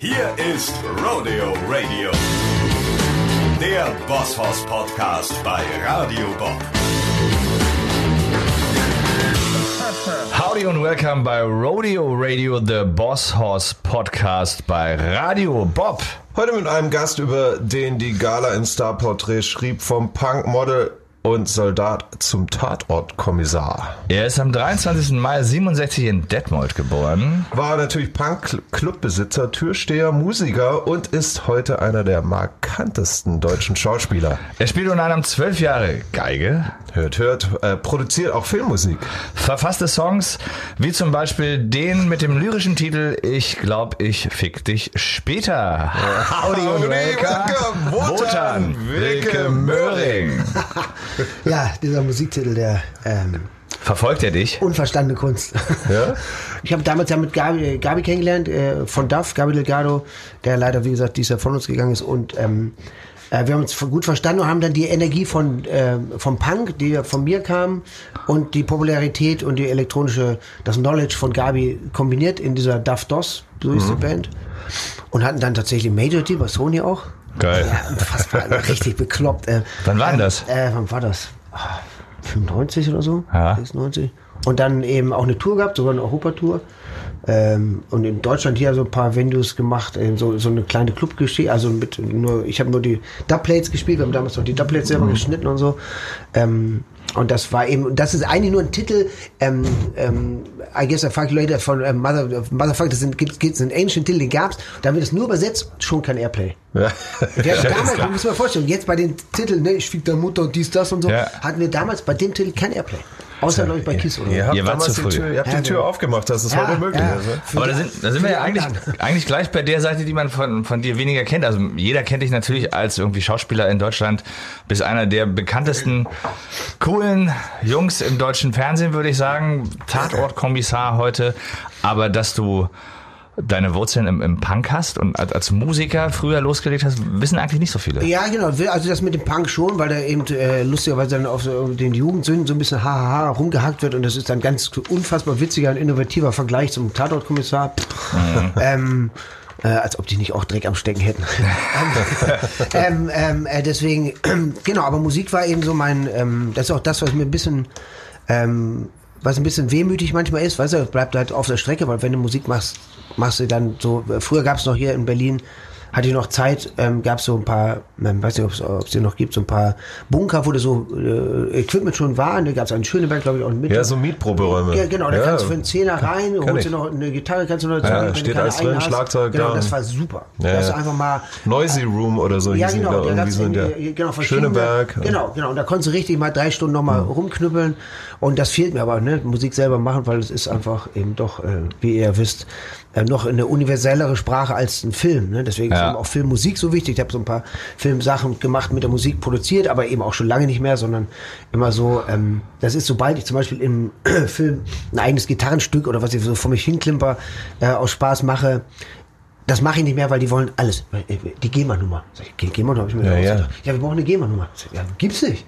Hier ist Rodeo Radio, der Boss-Hoss Podcast bei Radio Bob. Howdy und welcome bei Rodeo Radio, the Boss-Hoss Podcast bei Radio Bob. Heute mit einem Gast, über den die Gala in Starporträt schrieb, vom Punkmodel und Soldat zum Tatortkommissar. Er ist am 23. Mai 67 in Detmold geboren. War natürlich Punk-Clubbesitzer, Türsteher, Musiker und ist heute einer der markantesten deutschen Schauspieler. Er spielt unter anderem 12 Jahre Geige. Hört, produziert auch Filmmusik. Verfasste Songs, wie zum Beispiel den mit dem lyrischen Titel Ich glaub, ich fick dich später. Howdy und welcome, Wotan Wilke Möhring. Ja, dieser Musiktitel, der verfolgt er dich? Unverstandene Kunst. Ja? Ich habe damals ja mit Gabi kennengelernt, von Duff, Gabi Delgado, der leider, wie gesagt, dieses Jahr von uns gegangen ist. Und wir haben uns gut verstanden und haben dann die Energie vom Punk, die von mir kam, und die Popularität und die das Knowledge von Gabi kombiniert in dieser Duff DOS, so ist die Band. Und hatten dann tatsächlich einen Major-Deal bei Sony auch. Geil. Ja, unfassbar, richtig bekloppt. Wann war denn das? Wann war das? 95 oder so? Ja. 96. Und dann eben auch eine Tour gehabt, sogar eine Europatour. Und in Deutschland hier so ein paar Venues gemacht, so eine kleine Clubgeschichte, also ich habe nur die Dubplates gespielt, wir haben damals noch die Dubplates selber geschnitten und so. Und das war eben, das ist eigentlich nur ein Titel, I guess I fuck you later von Motherfucker, gibt's einen ancient Titel, den gab's, da wird es nur übersetzt, schon kein Airplay. Ja. Damals, man muss sich mal vorstellen, jetzt bei den Titeln, ne, ich fick deine Mutter, dies, das und so, hatten wir damals bei dem Titel kein Airplay. Außer, glaube ich, bei KISS oder so. Ihr habt damals die Tür aufgemacht, das ist heute möglich. Ja. Aber da sind wir ja eigentlich gleich bei der Seite, die man von dir weniger kennt. Also jeder kennt dich natürlich als irgendwie Schauspieler in Deutschland, bist einer der bekanntesten, coolen Jungs im deutschen Fernsehen, würde ich sagen. Tatortkommissar heute. Aber dass du deine Wurzeln im Punk hast und als Musiker früher losgelegt hast, wissen eigentlich nicht so viele. Ja, genau. Also das mit dem Punk schon, weil da eben lustigerweise dann auf den Jugendsünden so ein bisschen hahaha rumgehackt wird und das ist dann ganz unfassbar witziger und innovativer Vergleich zum Tatortkommissar. Als ob die nicht auch Dreck am Stecken hätten. Deswegen, genau, aber Musik war eben so das ist auch das, was mir ein bisschen wehmütig manchmal ist, weißt du, bleibt halt auf der Strecke, weil wenn du Musik machst du dann so, früher gab es noch hier in Berlin, hatte ich noch Zeit, gab es so ein paar, weiß nicht, ob es hier noch gibt, so ein paar Bunker, wo so Equipment schon war, da gab es einen Schöneberg, glaube ich, auch mit. Ja, so Mietproberäume. Ja, genau, da kannst du für einen Zehner rein, holst dir noch eine Gitarre, kannst du noch ja, steht alles drin, Schlagzeug. Genau, das war super. Ja, das einfach mal Noisy Room oder so ja, hießen genau, da irgendwie so in der Schöneberg. Genau, und da konntest du richtig mal 3 Stunden nochmal rumknüppeln und das fehlt mir aber, ne, Musik selber machen, weil es ist einfach eben doch, wie ihr wisst, noch eine universellere Sprache als ein Film, ne? Deswegen ist eben auch Filmmusik so wichtig. Ich habe so ein paar Filmsachen gemacht, mit der Musik produziert, aber eben auch schon lange nicht mehr, sondern immer so, das ist, sobald ich zum Beispiel im Film ein eigenes Gitarrenstück oder was ich so vor mich hinklimper aus Spaß mache, das mache ich nicht mehr, weil die wollen alles. Die GEMA-Nummer. GEMA-Nummer habe ich mir ausgedacht. Ja, wir brauchen eine GEMA-Nummer. Ja, gibt's nicht.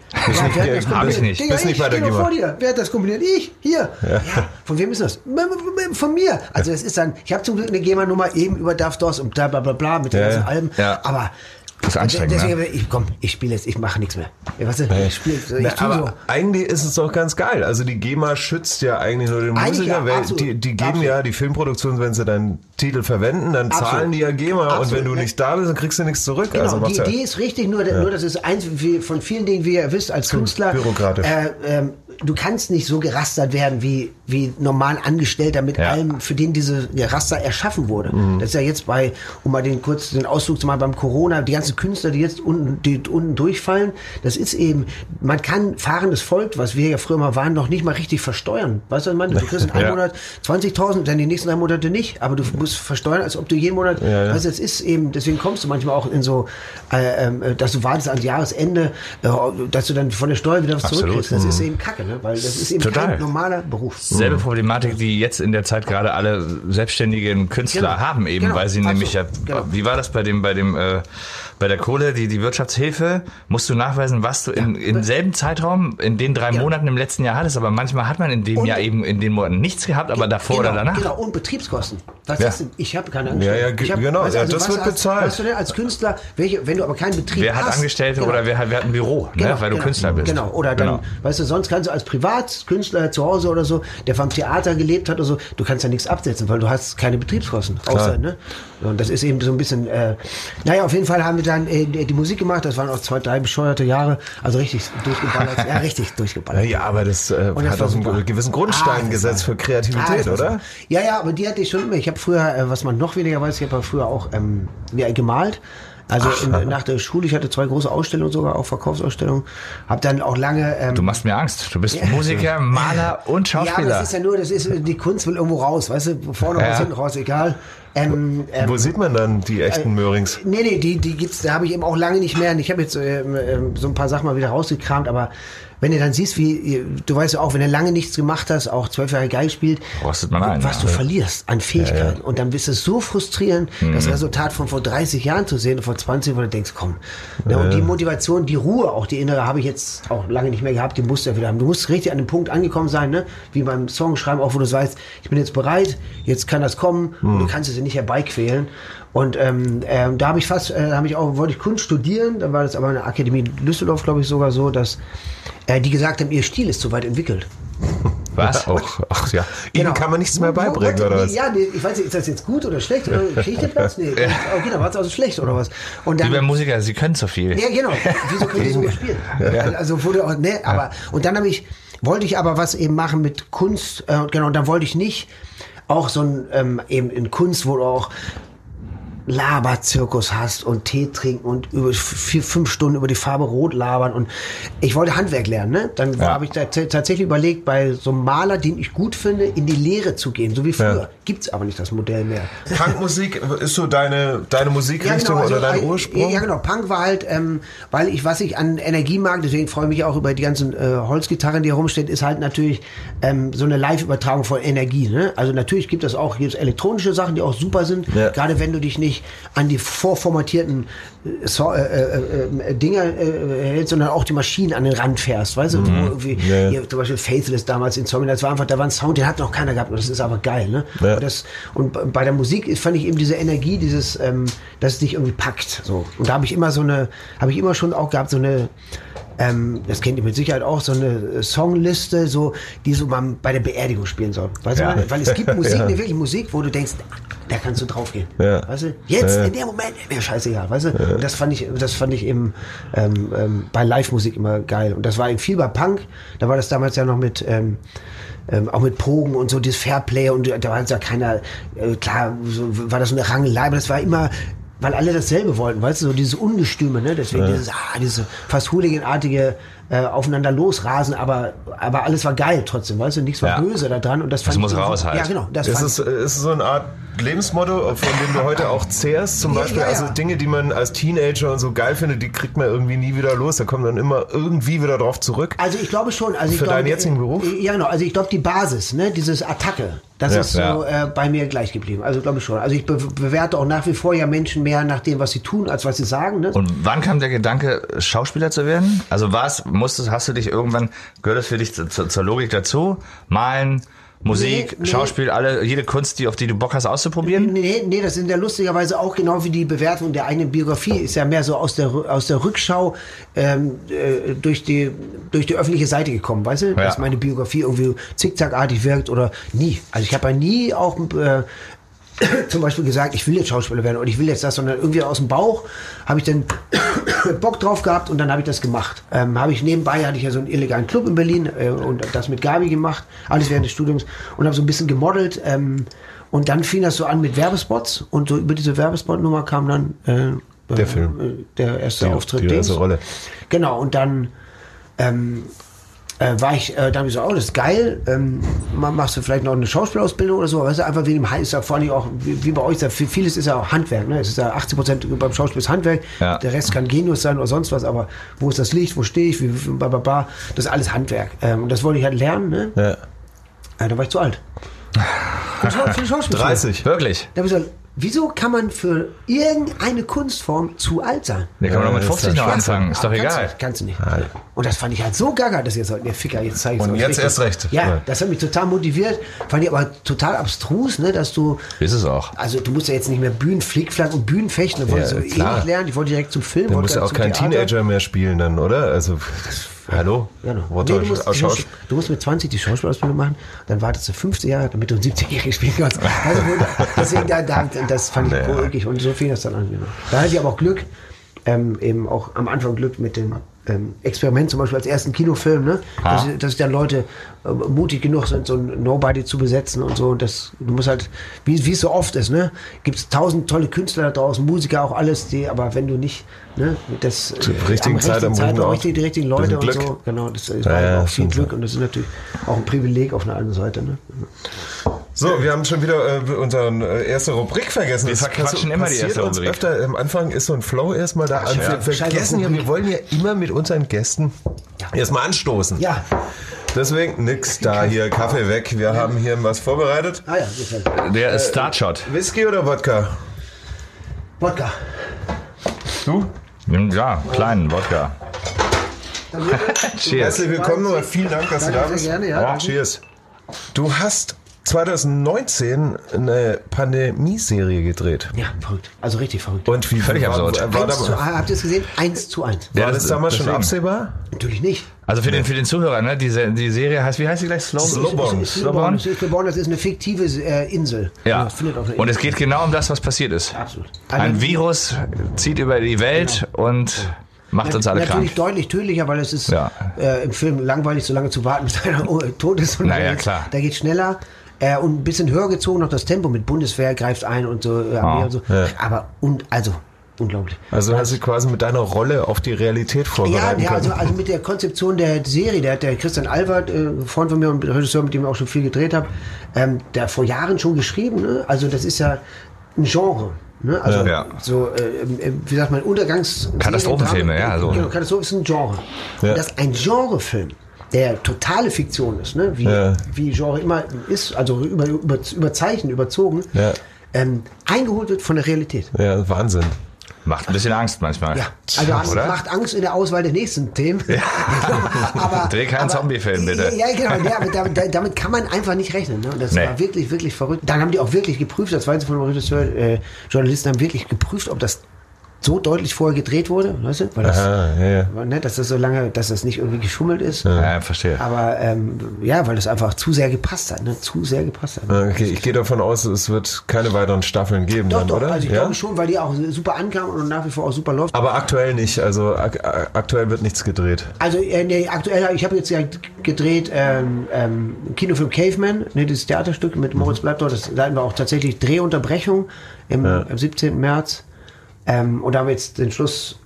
Hab ich nicht. Digga, nicht bei der GEMA. Vor dir. Wer hat das kombiniert? Ich. Hier. Ja. Von wem ist das? Von mir. Also es ist dann, ich habe zum Glück eine GEMA-Nummer eben über Duff DOS und bla bla bla bla mit den ganzen Alben. Ja. Aber das ist anstrengend, deswegen, ne? ich spiele jetzt, ich mache nichts mehr. Weißt du, ich tue aber so. eigentlich ist es doch ganz geil. Also die GEMA schützt ja eigentlich nur den Musiker. Die geben ja die Filmproduktion, wenn sie deinen Titel verwenden, dann zahlen die ja GEMA. Und wenn du nicht da bist, dann kriegst du nichts zurück. Genau, also die Idee ist richtig, nur das ist eins von vielen Dingen, wie ihr wisst, als Künstler. Bürokratisch. Du kannst nicht so gerastert werden wie normal Angestellter mit allem, für den diese Raster erschaffen wurde. Das ist ja jetzt um mal den Ausflug zu machen, beim Corona, die ganzen Künstler, die jetzt unten durchfallen, das ist eben, man kann fahrendes Volk, was wir ja früher mal waren, noch nicht mal richtig versteuern. Weißt du, was ich meine? Du kriegst in einem Monat 20.000, dann die nächsten 3 Monate nicht, aber du musst versteuern, als ob du jeden Monat, weißt du, das ist eben, deswegen kommst du manchmal auch in so, dass du wartest ans Jahresende, dass du dann von der Steuer wieder was zurückkriegst. Das ist eben Kacke, ne? Weil das ist eben kein normaler Beruf. selbe Problematik, die jetzt in der Zeit gerade alle selbstständigen Künstler haben, eben, weil sie nämlich wie war das bei der Kohle, die Wirtschaftshilfe, musst du nachweisen, was du im selben Zeitraum, in den 3 Monaten im letzten Jahr hattest, aber manchmal hat man in dem Jahr eben in den Monaten nichts gehabt, aber davor oder danach. Genau, und Betriebskosten. Was ist denn? Ich habe keine Angestellten. Das wird bezahlt. Was du denn als Künstler, wenn du aber keinen Betrieb hast. Wer hat Angestellte oder wer hat ein Büro, weil du Künstler bist. Genau, oder dann, weißt du, sonst kannst du als Privatkünstler zu Hause oder so, der vom Theater gelebt hat oder so, du kannst ja nichts absetzen, weil du hast keine Betriebskosten. Außer, ne? Und das ist eben so ein bisschen, auf jeden Fall haben wir dann die Musik gemacht, das waren auch 2, 3 bescheuerte Jahre, also richtig durchgeballert. richtig durchgeballert. Ja, aber das hat auch einen gewissen Grundstein gesetzt für Kreativität, oder? Ja, aber die hatte ich schon immer. Ich habe früher, was man noch weniger weiß, ich habe früher auch gemalt. Also nach der Schule, ich hatte 2 große Ausstellungen sogar, auch Verkaufsausstellungen. Hab dann auch lange... du machst mir Angst. Du bist Musiker, Maler und Schauspieler. Ja, aber das ist die Kunst will irgendwo raus, weißt du, vorne raus, hinten raus, egal. Wo sieht man dann die echten Möhrings? Nee, die gibt's, da habe ich eben auch lange nicht mehr. Und ich habe jetzt so ein paar Sachen mal wieder rausgekramt, aber wenn du dann siehst, du weißt ja auch, wenn du lange nichts gemacht hast, auch 12 Jahre Geige spielt, rostet man ein, was du verlierst an Fähigkeiten. Und dann bist es so frustrierend, das Resultat von vor 30 Jahren zu sehen und vor 20, wo du denkst, komm. Und die Motivation, die Ruhe, auch die innere, habe ich jetzt auch lange nicht mehr gehabt, die musst du ja wieder haben. Du musst richtig an dem Punkt angekommen sein, ne? Wie beim Songschreiben, auch wo du weißt, ich bin jetzt bereit, jetzt kann das kommen und du kannst es nicht herbeiquälen. Und da habe ich wollte ich Kunst studieren, dann war das aber eine Akademie Düsseldorf, glaube ich, sogar so, dass die gesagt haben, ihr Stil ist zu weit entwickelt. Was? Ach ja. Ihnen kann man nichts mehr beibringen, oder was? Ja, ich weiß nicht, ist das jetzt gut oder schlecht? Oder kriege ich den Platz? Nee. Okay, dann war es also schlecht, oder was? Und dann, wie beim Musiker, sie können so viel. Ja, genau. Wieso können sie so gut spielen? Also wurde auch, aber, und dann wollte ich aber was eben machen mit Kunst, und dann wollte ich nicht auch so eben in Kunst, wo du auch Laberzirkus hast und Tee trinken und über 5 Stunden über die Farbe Rot labern und ich wollte Handwerk lernen, ne? Dann habe ich tatsächlich überlegt, bei so einem Maler, den ich gut finde, in die Lehre zu gehen, so wie früher. Gibt's aber nicht das Modell mehr. Punkmusik ist so deine Musikrichtung oder dein Ursprung? Ja, genau. Punk war halt, was ich an Energie mag, deswegen freue ich mich auch über die ganzen Holzgitarren, die hier rumstehen, ist halt natürlich so eine Live-Übertragung von Energie, ne? Also natürlich gibt es elektronische Sachen, die auch super sind, gerade wenn du dich nicht an die vorformatierten Dinger hältst, sondern auch die Maschinen an den Rand fährst, weißt du? Zum Beispiel Faithless damals in Zombie, da war ein Sound, den hat noch keiner gehabt und das ist aber geil, ne? Ja. Und bei der Musik fand ich eben diese Energie, dass es dich irgendwie packt, so. Und da habe ich immer schon auch gehabt, so eine, das kennt ihr mit Sicherheit auch, so eine Songliste, die man bei der Beerdigung spielen soll. Weißt du, weil es gibt Musik, eine wirkliche Musik, wo du denkst, da kannst du draufgehen. Ja. Weißt du? Jetzt, in dem Moment, wäre scheißegal, weißt du? Und das fand ich eben bei Live-Musik immer geil. Und das war eben viel bei Punk, da war das damals ja noch mit auch mit Pogen und so, dieses Fairplay und da war jetzt ja keiner, klar, so war das so eine Rangelei, aber das war immer, weil alle dasselbe wollten, weißt du, so dieses Ungestüme, ne? Deswegen diese fast Hooligan-artige aufeinander losrasen, aber alles war geil trotzdem, weißt du, nichts war böse da dran und das fand ich muss raus halt. Ja, genau. Ist so eine Art Lebensmotto, von dem du heute auch zehrst, zum Beispiel, also Dinge, die man als Teenager und so geil findet, die kriegt man irgendwie nie wieder los, da kommt man immer irgendwie wieder drauf zurück. Also ich glaube schon. Für deinen jetzigen Beruf? Ja, genau, also ich glaube die Basis, ne, dieses Attacke, das ist so bei mir gleich geblieben, also glaube ich schon. Also ich bewerte auch nach wie vor ja Menschen mehr nach dem, was sie tun, als was sie sagen. Ne? Und wann kam der Gedanke, Schauspieler zu werden? Also hast du dich irgendwann, gehört das für dich zur Logik dazu? Malen, Musik, Schauspiel, jede Kunst, auf die du Bock hast auszuprobieren? Nee, das sind ja lustigerweise auch genau wie die Bewertung der eigenen Biografie, ist ja mehr so aus der Rückschau durch die öffentliche Seite gekommen, weißt du? Dass meine Biografie irgendwie zickzackartig wirkt oder nie. Also ich habe ja nie auch zum Beispiel gesagt, ich will jetzt Schauspieler werden und ich will jetzt das, sondern irgendwie aus dem Bauch habe ich dann Bock drauf gehabt und dann habe ich das gemacht. Nebenbei hatte ich ja so einen illegalen Club in Berlin und das mit Gabi gemacht, alles während des Studiums und habe so ein bisschen gemodelt und dann fing das so an mit Werbespots und so über diese Werbespot-Nummer kam dann der Film, der erste Auftritt. Die erste Rolle. Genau, und dann da habe ich so, das ist geil, machst du vielleicht noch eine Schauspielausbildung oder so, weißt du, einfach wegen dem ist ja vor allem auch, wie bei euch, vieles ist ja auch Handwerk, ne? Es ist ja 80% beim Schauspiel ist Handwerk, der Rest kann Genius sein oder sonst was, aber wo ist das Licht, wo stehe ich, das ist alles Handwerk. Und das wollte ich halt lernen, ne? Ja. Da war ich zu alt. Für die Schauspielschule. 30. Wirklich? Da habe ich gesagt, wieso kann man für irgendeine Kunstform zu alt sein? Ja, kann man doch mit 50 noch anfangen, ist doch egal. Kannst du nicht. Und das fand ich halt so gaga, dass ihr sagt, Ficker, jetzt zeige ich es Und euch jetzt richtig. erst recht. Ja, das hat mich total motiviert. Fand ich aber total abstrus, ne, dass du... Ist es auch. Also du musst ja jetzt nicht mehr Bühnenflickflack und Bühnenfechten. Da wollte ich so klar. ewig lernen. Ich wollte direkt zum Film. Du musst ja auch kein Teenager mehr spielen dann, oder? Also, hallo? Genau. Nee, du musst mit 20 die Schauspielausbildung machen, dann wartest du 50 Jahre, damit du einen 70-Jährigen spielen kannst. Also, deswegen, das fand ich wirklich und so fing das dann an. Genau. Da hatte ich aber auch Glück, eben auch am Anfang Glück mit dem Experiment, zum Beispiel als ersten Kinofilm, ne? Dass dann Leute mutig genug sind, so ein Nobody zu besetzen und so. Und das, du musst halt, wie es so oft ist, ne? Gibt es 1000 tolle Künstler da draußen, Musiker auch alles, aber wenn du nicht, ne, das zur richtigen Zeit am die richtigen Leute und so, genau, das war auch viel Glück so. und das ist natürlich auch ein Privileg auf einer anderen Seite, ne? So, wir haben schon wieder unsere erste Rubrik vergessen. Wir verquatschen immer die erste Rubrik. Öfter am Anfang ist so ein Flow erstmal da. Also wir vergessen ja, wir wollen ja immer mit unseren Gästen erstmal anstoßen. Ja. Deswegen nix da hier, Kaffee weg. Wir haben hier was vorbereitet. Ah ja, gefällt mir. Der ist Startshot. Whisky oder Wodka? Wodka. Du? Ja, kleinen Wodka. Cheers. Herzlich willkommen nochmal. Vielen Dank, dass du da bist. Gerne, ja. Cheers. Du hast 2019 eine Pandemie-Serie gedreht. Ja, verrückt. Also richtig verrückt. Und wie Völlig absurd. Habt ihr es gesehen? 1:1. War das damals schon deswegen. absehbar? Natürlich nicht. Also für den Zuhörer, ne? Die Serie heißt, wie heißt sie gleich? Slowborn. Slowborn. Das ist eine fiktive Insel. Ja. Das findet auf einer Und es Insel. geht genau um das, was passiert ist. Absolut. Ein Virus zieht über die Welt und macht uns alle Natürlich krank. deutlich tödlicher, weil es ist im Film langweilig, so lange zu warten, bis einer tot ist. Und Naja, klar. Da geht schneller. Und ein bisschen höher gezogen noch das Tempo mit Bundeswehr greift ein und so. Armee und so. Ja. Aber unglaublich. Also hast du quasi mit deiner Rolle auf die Realität vorbereiten können. Also mit der Konzeption der Serie, der hat der Christian Albert, Freund von mir und Regisseur, mit dem ich auch schon viel gedreht habe, der vor Jahren schon geschrieben. Ne? Also das ist ja ein Genre. Ne? Also so, wie sagt man, Untergangs... Katastrophenfilme, ja. So. Genau, Katastrophe ist ein Genre. Ja. Und dass ein Genrefilm, der totale Fiktion ist, ne? Wie Genre immer ist, also überzeichnet, überzogen, eingeholt wird von der Realität. Ja, Wahnsinn. Macht ein bisschen Angst manchmal. Ja, also macht Angst in der Auswahl der nächsten Themen. Ja. Dreh keinen Zombie-Film, bitte. Ja, genau. Aber damit kann man einfach nicht rechnen. Ne? Und das war wirklich, wirklich verrückt. Dann haben die auch wirklich geprüft, das war jetzt von dem Regisseur, Journalisten haben wirklich geprüft, ob das so deutlich vorher gedreht wurde, weißt du? Weil dass das so lange, dass das nicht irgendwie geschummelt ist. Ja, verstehe. Aber weil das einfach zu sehr gepasst hat, ne? Zu sehr gepasst hat. Okay, ich gehe davon aus, es wird keine weiteren Staffeln geben, Doch, oder? Also ich glaube schon, weil die auch super ankam und nach wie vor auch super läuft. Aber aktuell nicht, also aktuell wird nichts gedreht. Also aktuell, ich habe jetzt ja gedreht Kinofilm Caveman, ne, dieses Theaterstück mit Moritz bleibt dort, da hatten wir auch tatsächlich Drehunterbrechung am 17. März. Und da haben wir jetzt den Schluss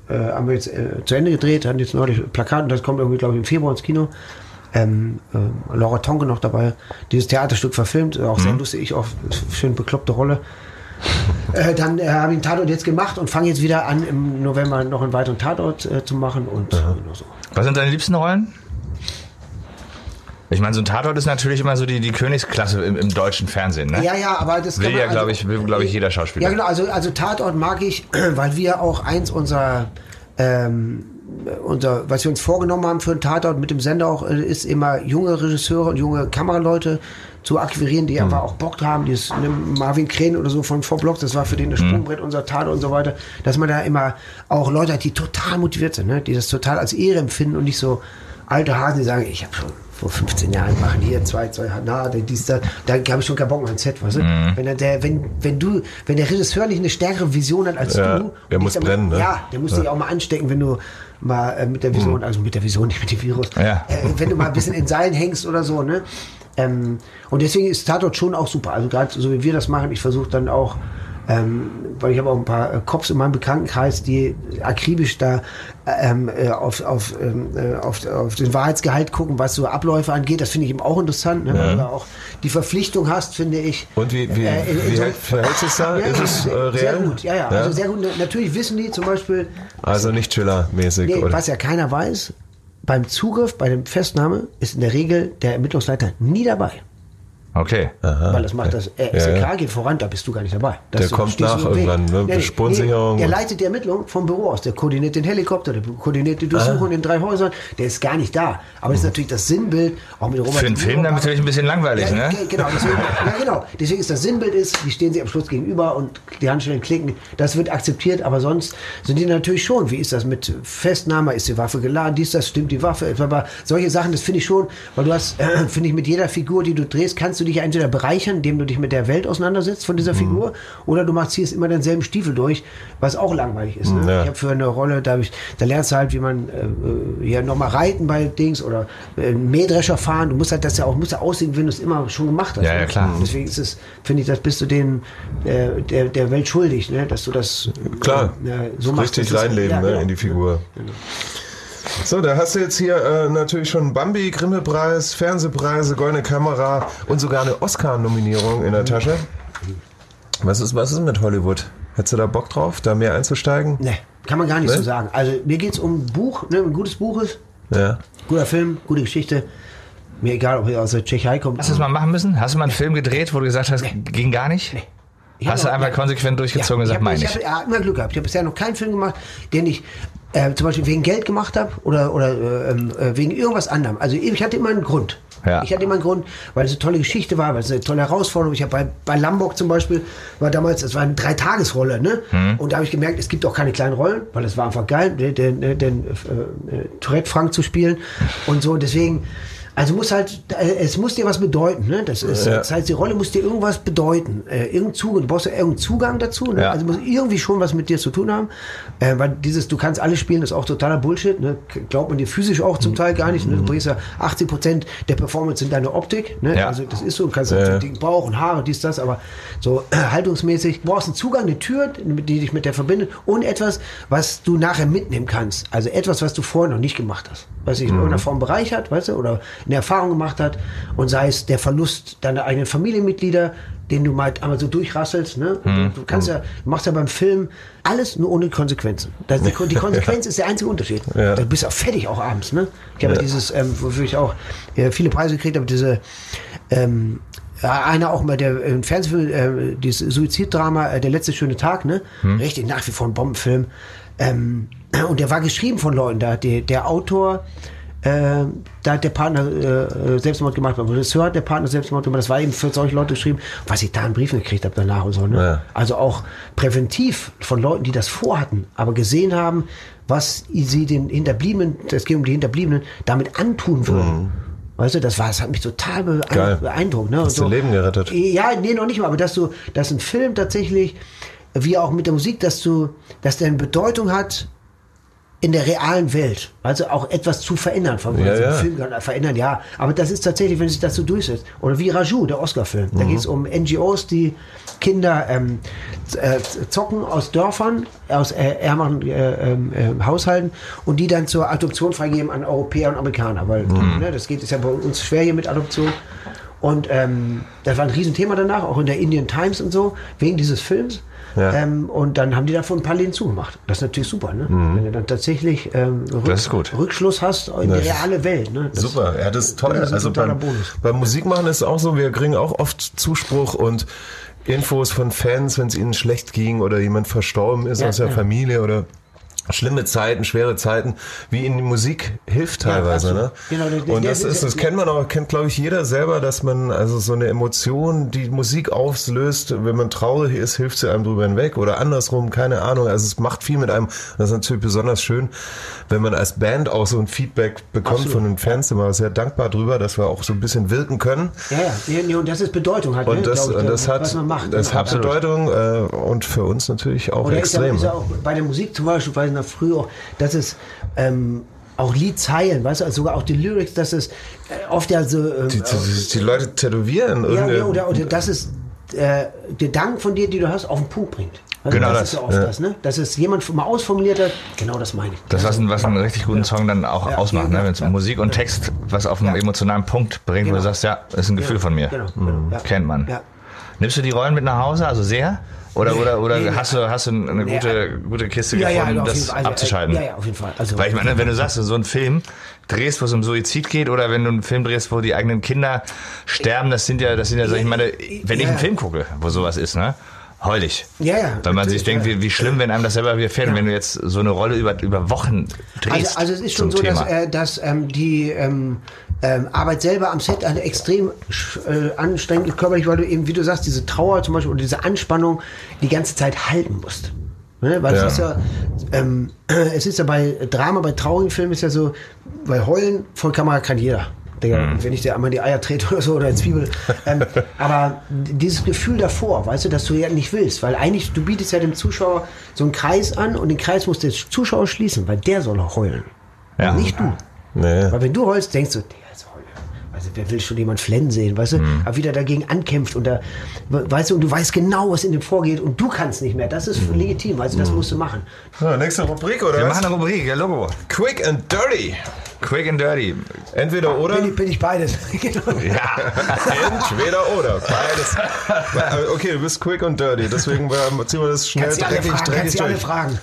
zu Ende gedreht, hatten jetzt neulich Plakat und das kommt irgendwie, glaube ich, im Februar ins Kino. Laura Tonke noch dabei, dieses Theaterstück verfilmt, auch sehr lustig, ich auch schön bekloppte Rolle. Dann habe ich einen Tatort jetzt gemacht und fange jetzt wieder an, im November noch einen weiteren Tatort zu machen und so. Was sind deine liebsten Rollen? Ich meine, so ein Tatort ist natürlich immer so die Königsklasse im deutschen Fernsehen, ne? Ja, aber das will glaube ich, jeder Schauspieler. Ja, genau, also Tatort mag ich, weil wir auch eins unser, was wir uns vorgenommen haben für einen Tatort mit dem Sender auch, ist immer junge Regisseure und junge Kameraleute zu akquirieren, die einfach auch Bock haben, dieses Marvin Krähen oder so von Vorblock, das war für den das Sprungbrett, unser Tatort und so weiter, dass man da immer auch Leute hat, die total motiviert sind, ne? Die das total als Ehre empfinden und nicht so alte Hasen, die sagen, ich habe schon vor 15 Jahren machen hier zwei, da habe ich schon keinen Bock mehr ins Set, weißt du? Wenn der Regisseur nicht eine stärkere Vision hat als du, der muss brennen, ne? Ja, der muss dich auch mal anstecken, wenn du mal mit der Vision, also mit der Vision, nicht mit dem Virus, wenn du mal ein bisschen in Seilen hängst oder so, ne? Und deswegen ist Tatort schon auch super, also gerade so wie wir das machen, ich versuche dann auch, weil ich habe auch ein paar Cops in meinem Bekanntenkreis, die akribisch da auf den Wahrheitsgehalt gucken, was so Abläufe angeht. Das finde ich eben auch interessant, ne? Weil du auch die Verpflichtung hast, finde ich. Und wie verhält es da? Ist es real? Sehr gut, ja. Also sehr gut. Natürlich wissen die zum Beispiel. Also nicht Chiller-mäßig. Nee, was ja keiner weiß, beim Zugriff, bei der Festnahme ist in der Regel der Ermittlungsleiter nie dabei. Okay. Aha. Weil das macht das SEK geht voran, da bist du gar nicht dabei. Der kommt nach irgendwann, ne? Spurensicherung. Der leitet die Ermittlung vom Büro aus. Der koordiniert den Helikopter, der koordiniert die Durchsuchung in 3 Häusern. Der ist gar nicht da. Aber das ist natürlich das Sinnbild, auch mit Robert. Für einen Film dann natürlich ein bisschen langweilig, ne? Genau. Deswegen ist das Sinnbild wie stehen sie am Schluss gegenüber und die Handschellen klicken. Das wird akzeptiert, aber sonst sind die natürlich schon. Wie ist das mit Festnahme? Ist die Waffe geladen? Das stimmt die Waffe. Aber solche Sachen, das finde ich schon, weil du hast, finde ich, mit jeder Figur, die du drehst, kannst du dich entweder bereichern, indem du dich mit der Welt auseinandersetzt von dieser Figur, oder du ziehst immer denselben Stiefel durch, was auch langweilig ist. Ne? Ja. Ich habe für eine Rolle, da lernst du halt, wie man hier nochmal reiten bei Dings oder Mähdrescher fahren. Du musst halt das ja auch aussehen, wenn du es immer schon gemacht hast. Ja, klar. Deswegen ist es, finde ich, das bist du der Welt schuldig, ne? Dass du das so machst. Richtig reinleben, ne? In die Figur. Genau. So, da hast du jetzt hier natürlich schon Bambi, Grimme-Preis, Fernsehpreise, Goldene Kamera und sogar eine Oscar-Nominierung in der Tasche. Was ist mit Hollywood? Hättest du da Bock drauf, da mehr einzusteigen? Nee, kann man gar nicht so sagen. Also mir geht es um ein Buch, ne, ein gutes Buch ist. Ja. Guter Film, gute Geschichte. Mir egal, ob er aus der Tschechei kommt. Hast du das mal machen müssen? Hast du mal einen Film gedreht, wo du gesagt hast, ging gar nicht? Nee. Hast du einfach konsequent durchgezogen und gesagt, meine ich? Ich habe immer Glück gehabt. Ich habe bisher noch keinen Film gemacht, den ich zum Beispiel wegen Geld gemacht habe oder wegen irgendwas anderem. Also ich hatte immer einen Grund. Ja. Ich hatte immer einen Grund, weil es eine tolle Geschichte war, weil es eine tolle Herausforderung. Ich habe bei Lombok zum Beispiel, das war eine 3-Tages-Rolle, ne? Und da habe ich gemerkt, es gibt auch keine kleinen Rollen, weil es war einfach geil, den Tourette Frank zu spielen und so. Deswegen, also es muss dir was bedeuten, ne? Das heißt, die Rolle muss dir irgendwas bedeuten. Du brauchst ja irgendeinen Zugang dazu, ne? Ja. Also muss irgendwie schon was mit dir zu tun haben. Weil du kannst alles spielen, das ist auch totaler Bullshit, ne? Glaubt man dir physisch auch zum Teil gar nicht, ne? Du bringst ja 80% der Performance in deine Optik, ne? Ja. Also das ist so, du kannst den dicken Bauch und Haare, dies, das, aber so haltungsmäßig. Du brauchst einen Zugang, eine Tür, die dich mit der verbindet und etwas, was du nachher mitnehmen kannst. Also etwas, was du vorher noch nicht gemacht hast. Was dich in irgendeiner Form bereichert, weißt du, oder eine Erfahrung gemacht hat, und sei es der Verlust deiner eigenen Familienmitglieder, den du mal einmal so durchrasselst, ne? Du machst ja beim Film alles nur ohne Konsequenzen. Die Konsequenz ist der einzige Unterschied. Ja. Du bist auch fertig auch abends, ne? Ich habe dieses, wofür ich auch viele Preise gekriegt habe, diese einer auch mal im Fernsehfilm, dieses Suiziddrama, Der letzte schöne Tag, ne? Richtig, nach wie vor ein Bombenfilm. Und der war geschrieben von Leuten, der Autor, da hat der Partner Selbstmord gemacht, der Regisseur hat der Partner Selbstmord gemacht, das war eben für solche Leute geschrieben, was ich da in Briefen gekriegt habe danach und so, ne? Ja. Also auch präventiv von Leuten, die das vorhatten, aber gesehen haben, was sie den Hinterbliebenen, es geht um die Hinterbliebenen, damit antun würden. Weißt du, das hat mich total beeindruckt. Ne? Hast du Leben gerettet? Ja, nee, noch nicht mal, aber dass ein Film tatsächlich, wie auch mit der Musik, dass der eine Bedeutung hat in der realen Welt. Also auch etwas zu verändern. Film kann verändern, ja. Aber das ist tatsächlich, wenn sich das so durchsetzt. Oder wie Raju, der Oscar-Film. Da geht es um NGOs, die Kinder zocken aus Dörfern, aus ärmeren Haushalten und die dann zur Adoption freigeben an Europäer und Amerikaner. Weil ist ja bei uns schwer hier mit Adoption. Und das war ein Riesenthema danach, auch in der Indian Times und so, wegen dieses Films. Ja. Und dann haben die davon ein paar Läden zugemacht. Das ist natürlich super, ne? Wenn du dann tatsächlich Rückschluss hast in die reale Welt. Ne? Super, ja, das ist toll. Das ist beim Musikmachen ist es auch so, wir kriegen auch oft Zuspruch und Infos von Fans, wenn es ihnen schlecht ging oder jemand verstorben ist aus der Familie oder schlimme Zeiten, schwere Zeiten, wie ihnen die Musik hilft teilweise, ne? Genau, und das kennt glaube ich jeder selber, dass man also so eine Emotion, die Musik auslöst, wenn man traurig ist, hilft sie einem drüber hinweg oder andersrum, keine Ahnung, also es macht viel mit einem. Das ist natürlich besonders schön, wenn man als Band auch so ein Feedback bekommt von den Fans, sind wir sehr dankbar drüber, dass wir auch so ein bisschen wirken können. Ja, und das ist Bedeutung halt, und das hat was man macht. Das hat Bedeutung und für uns natürlich auch extrem. Ist ja auch bei der Musik zum Beispiel, weil früher auch, dass es auch Liedzeilen, weißt du, also sogar auch die Lyrics, dass es oft ja so die Leute tätowieren oder dass es der Dank von dir, die du hast, auf den Punkt bringt. Also genau, das ist ja oft das, ne? Dass es jemand mal ausformuliert hat, genau das meine ich. Das, was einen richtig guten Song dann auch ausmacht, ne? Wenn es Musik und Text was auf einen emotionalen Punkt bringt, wo du sagst, das ist ein Gefühl von mir. Kennt man. Ja. Nimmst du die Rollen mit nach Hause, also sehr? Oder hast du eine gute Kiste gefunden, das abzuschalten? Ja, auf jeden Fall. Also, weil ich meine, wenn du sagst, so einen Film drehst, wo es um Suizid geht, oder wenn du einen Film drehst, wo die eigenen Kinder sterben, das sind ja so, ich meine, wenn ich einen Film gucke, wo sowas ist, ne? Heul ich. Ja. Weil man sich denkt, wie schlimm, wenn einem das selber widerfährt, wenn du jetzt so eine Rolle über Wochen drehst. Also es ist schon so, dass die Arbeit selber am Set eine extrem anstrengend körperlich, weil du eben, wie du sagst, diese Trauer zum Beispiel oder diese Anspannung die ganze Zeit halten musst. Ne? Weil es ist ja bei Drama, bei traurigen Filmen ist ja so, bei Heulen vor Kamera kann jeder. Wenn ich dir einmal die Eier trete oder so oder eine Zwiebel. Aber dieses Gefühl davor, weißt du, dass du ja nicht willst, weil eigentlich, du bietest ja dem Zuschauer so einen Kreis an und den Kreis muss der Zuschauer schließen, weil der soll heulen. Ja. Nicht du. Nee. Weil wenn du heulst, denkst du, der ist heulen. Also wer will schon jemand flennen sehen, weißt du? Aber wieder dagegen ankämpft und weißt du, und du weißt genau, was in dem vorgeht und du kannst nicht mehr. Das ist legitim, also das musst du machen. So, nächste Rubrik, oder? Wir machen eine Rubrik, ja, Logo. Quick and Dirty. Quick and Dirty. Entweder oder? Bin ich beides. Ja. Entweder oder. Beides. Okay, du bist quick und dirty. Deswegen ziehen wir das schnell dreckig durch. Alle fragen.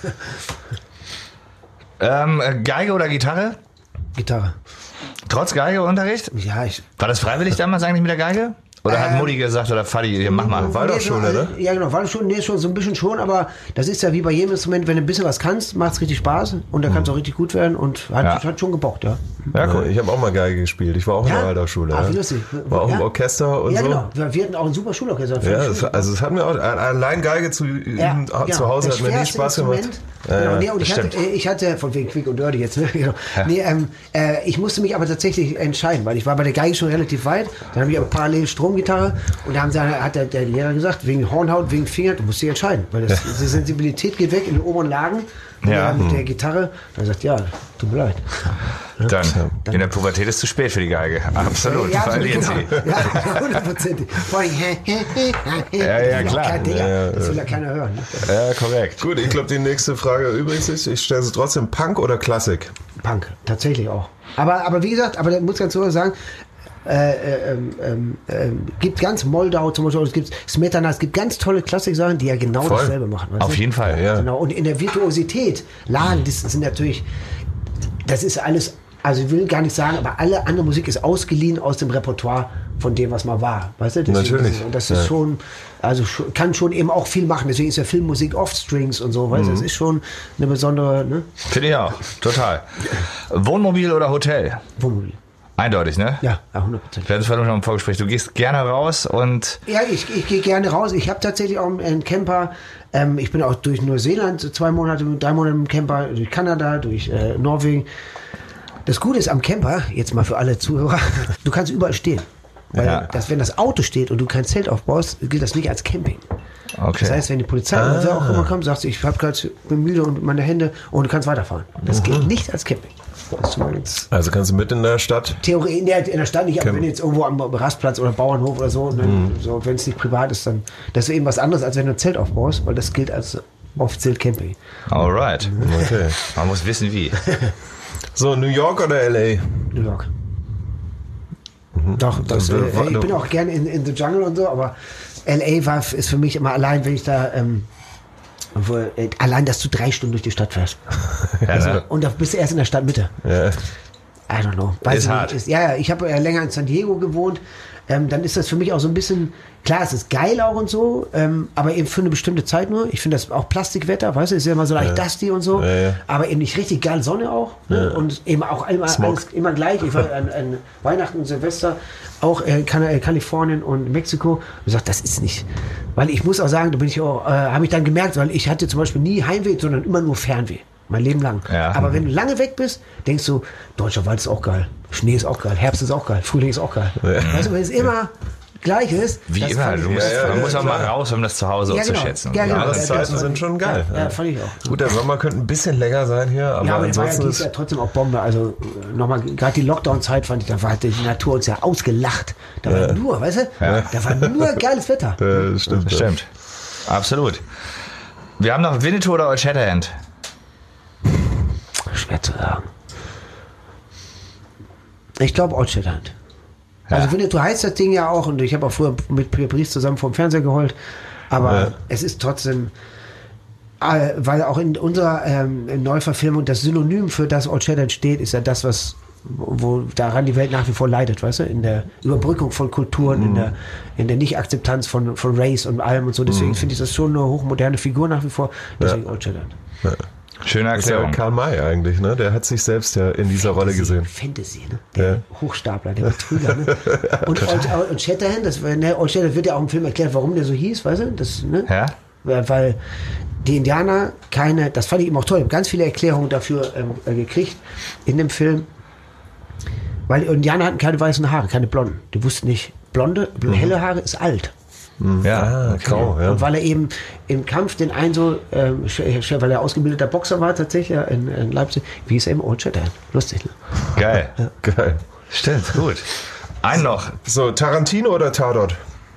Geige oder Gitarre? Gitarre. Trotz Geigeunterricht? Ja, War das freiwillig damals eigentlich mit der Geige? Oder hat Mutti gesagt, oder Vati, mach mal. Waldorfschule, ne? Ja, genau, Waldorfschule, nee, schon so ein bisschen schon, aber das ist ja wie bei jedem Instrument, wenn du ein bisschen was kannst, macht es richtig Spaß und dann kann es auch richtig gut werden und hat schon gebockt, ja. Ja, cool. Ich habe auch mal Geige gespielt. Ich war auch in der Waldorfschule. Ach, wie lustig. War auch im Orchester und so. Ja, genau. Wir hatten auch ein super Schulorchester. Ja, also es hat mir auch, allein Geige zu üben zu Hause hat mir nie Spaß gemacht. Genau, und ich hatte, von wegen Quick und Dirty jetzt, ne? Genau. Ich musste mich aber tatsächlich entscheiden, weil ich war bei der Geige schon relativ weit, dann habe ich aber parallel Stromgitarre und da hat der Lehrer gesagt, wegen Hornhaut, wegen Finger, du musst dich entscheiden, weil die Sensibilität geht weg in den oberen Lagen mit der Gitarre. Dann sagt tut mir leid. Dann in der Pubertät ist zu spät für die Geige. Absolut. Ja, verlieren sie. Ja, 100%. Vor allem, ja, klar. Das will ja keiner hören. Ne? Ja, korrekt. Gut, ich glaube, die nächste Frage übrigens ist, ich stelle sie trotzdem, Punk oder Klassik? Punk, tatsächlich auch. Aber wie gesagt, da muss ich ganz so sagen, gibt ganz Moldau zum Beispiel, es gibt Smetana, es gibt ganz tolle Klassik-Sachen, die ja genau dasselbe machen. Auf jeden Fall, ja. Genau. Und in der Virtuosität, Lagen, das sind natürlich, das ist alles, also ich will gar nicht sagen, aber alle andere Musik ist ausgeliehen aus dem Repertoire von dem, was mal war. Weißt du? Natürlich. Und das ist schon, also kann schon eben auch viel machen. Deswegen ist ja Filmmusik oft Strings und so, weißt du? Das ist schon eine besondere, ne? Finde ich auch, total. Wohnmobil oder Hotel? Wohnmobil. Eindeutig, ne? Ja, 100%. Wir hatten es vorhin schon im Vorgespräch. Du gehst gerne raus und... Ja, ich gehe gerne raus. Ich habe tatsächlich auch einen Camper. Ich bin auch durch Neuseeland 3 Monate mit dem Camper, durch Kanada, durch Norwegen. Das Gute ist am Camper, jetzt mal für alle Zuhörer, du kannst überall stehen. Weil wenn das Auto steht und du kein Zelt aufbaust, gilt das nicht als Camping. Okay. Das heißt, wenn die Polizei oder wer auch immer kommt, sagst du, bin müde und meine Hände und du kannst weiterfahren. Das gilt nicht als Camping. Also kannst du mit in der Stadt? Theorie, in der Stadt nicht, aber wenn du jetzt irgendwo am Rastplatz oder Bauernhof oder so, so wenn es nicht privat ist, dann das ist eben was anderes, als wenn du ein Zelt aufbaust, weil das gilt als offiziell Camping. Alright. Okay. Man muss wissen, wie. So, New York oder L.A.? New York. Doch, ich bin auch gerne in the Jungle und so, aber L.A. ist für mich immer allein, wenn ich da... allein, dass du 3 Stunden durch die Stadt fährst. Und da bist du erst in der Stadtmitte. Ja. I don't know. Ist hart. Ich habe länger in San Diego gewohnt. Dann ist das für mich auch so ein bisschen, klar, es ist geil auch und so, aber eben für eine bestimmte Zeit nur. Ich finde das auch Plastikwetter, weißt du, ist ja immer so leicht dusty und so, aber eben nicht richtig geil Sonne auch. Ne? Und eben auch alles immer gleich. Ich war an Weihnachten und Silvester auch in Kalifornien und Mexiko und gesagt, das ist nicht, weil ich muss auch sagen, da bin ich auch, habe ich dann gemerkt, weil ich hatte zum Beispiel nie Heimweh, sondern immer nur Fernweh. Mein Leben lang. Ja. Aber wenn du lange weg bist, denkst du, deutscher Wald ist auch geil. Schnee ist auch geil. Herbst ist auch geil. Frühling ist auch geil. Ja. Weißt du, wenn es immer gleich ist. Wie immer. Man muss auch mal raus, um das zu Hause zu schätzen. Ja, genau. Jahreszeiten sind schon geil. Ja, fand ich auch. Gut, der Sommer könnte ein bisschen länger sein hier, aber ansonsten ist ja trotzdem auch Bombe. Also nochmal, gerade die Lockdown-Zeit fand ich, da hat die Natur uns ja ausgelacht. Da war nur, weißt du, da war nur geiles Wetter. Das stimmt. Das stimmt. Absolut. Wir haben noch Winnetou oder Old Shatterhand? Schwer zu sagen. Ich glaube Old Shatterhand. Also Winnetou heißt das Ding ja auch und ich habe auch früher mit Pierre Brice zusammen vom Fernseher geholt. Aber es ist trotzdem, weil auch in unserer Neuverfilmung das Synonym für das Old Shatterhand steht, ist ja das, wo daran die Welt nach wie vor leidet, weißt du, in der Überbrückung von Kulturen, in der Nicht-Akzeptanz von Race und allem und so. Deswegen finde ich das schon eine hochmoderne Figur nach wie vor. Deswegen Old Shatterhand. Ja. Schöne Erklärung. Das ist ja Karl May eigentlich, ne? Der hat sich selbst ja in dieser Rolle gesehen. Fantasy, ne? Der Hochstapler, der Betrüger, ne? Und Shatterhand, Old Shatterhand wird ja auch im Film erklärt, warum der so hieß, weißt du? Das, ne? Ja? Weil die Indianer das fand ich eben auch toll, ich habe ganz viele Erklärungen dafür gekriegt in dem Film, weil die Indianer hatten keine weißen Haare, keine blonden. Die wussten nicht, helle Haare ist alt. Ja, grau, ja. Und weil er eben im Kampf den einen so, weil er ausgebildeter Boxer war tatsächlich in Leipzig, wie hieß er eben Old Shatterhand. Lustig, ne? Geil. Ja. Geil. Stimmt, gut. Einen noch. So, Tarantino oder Tatort?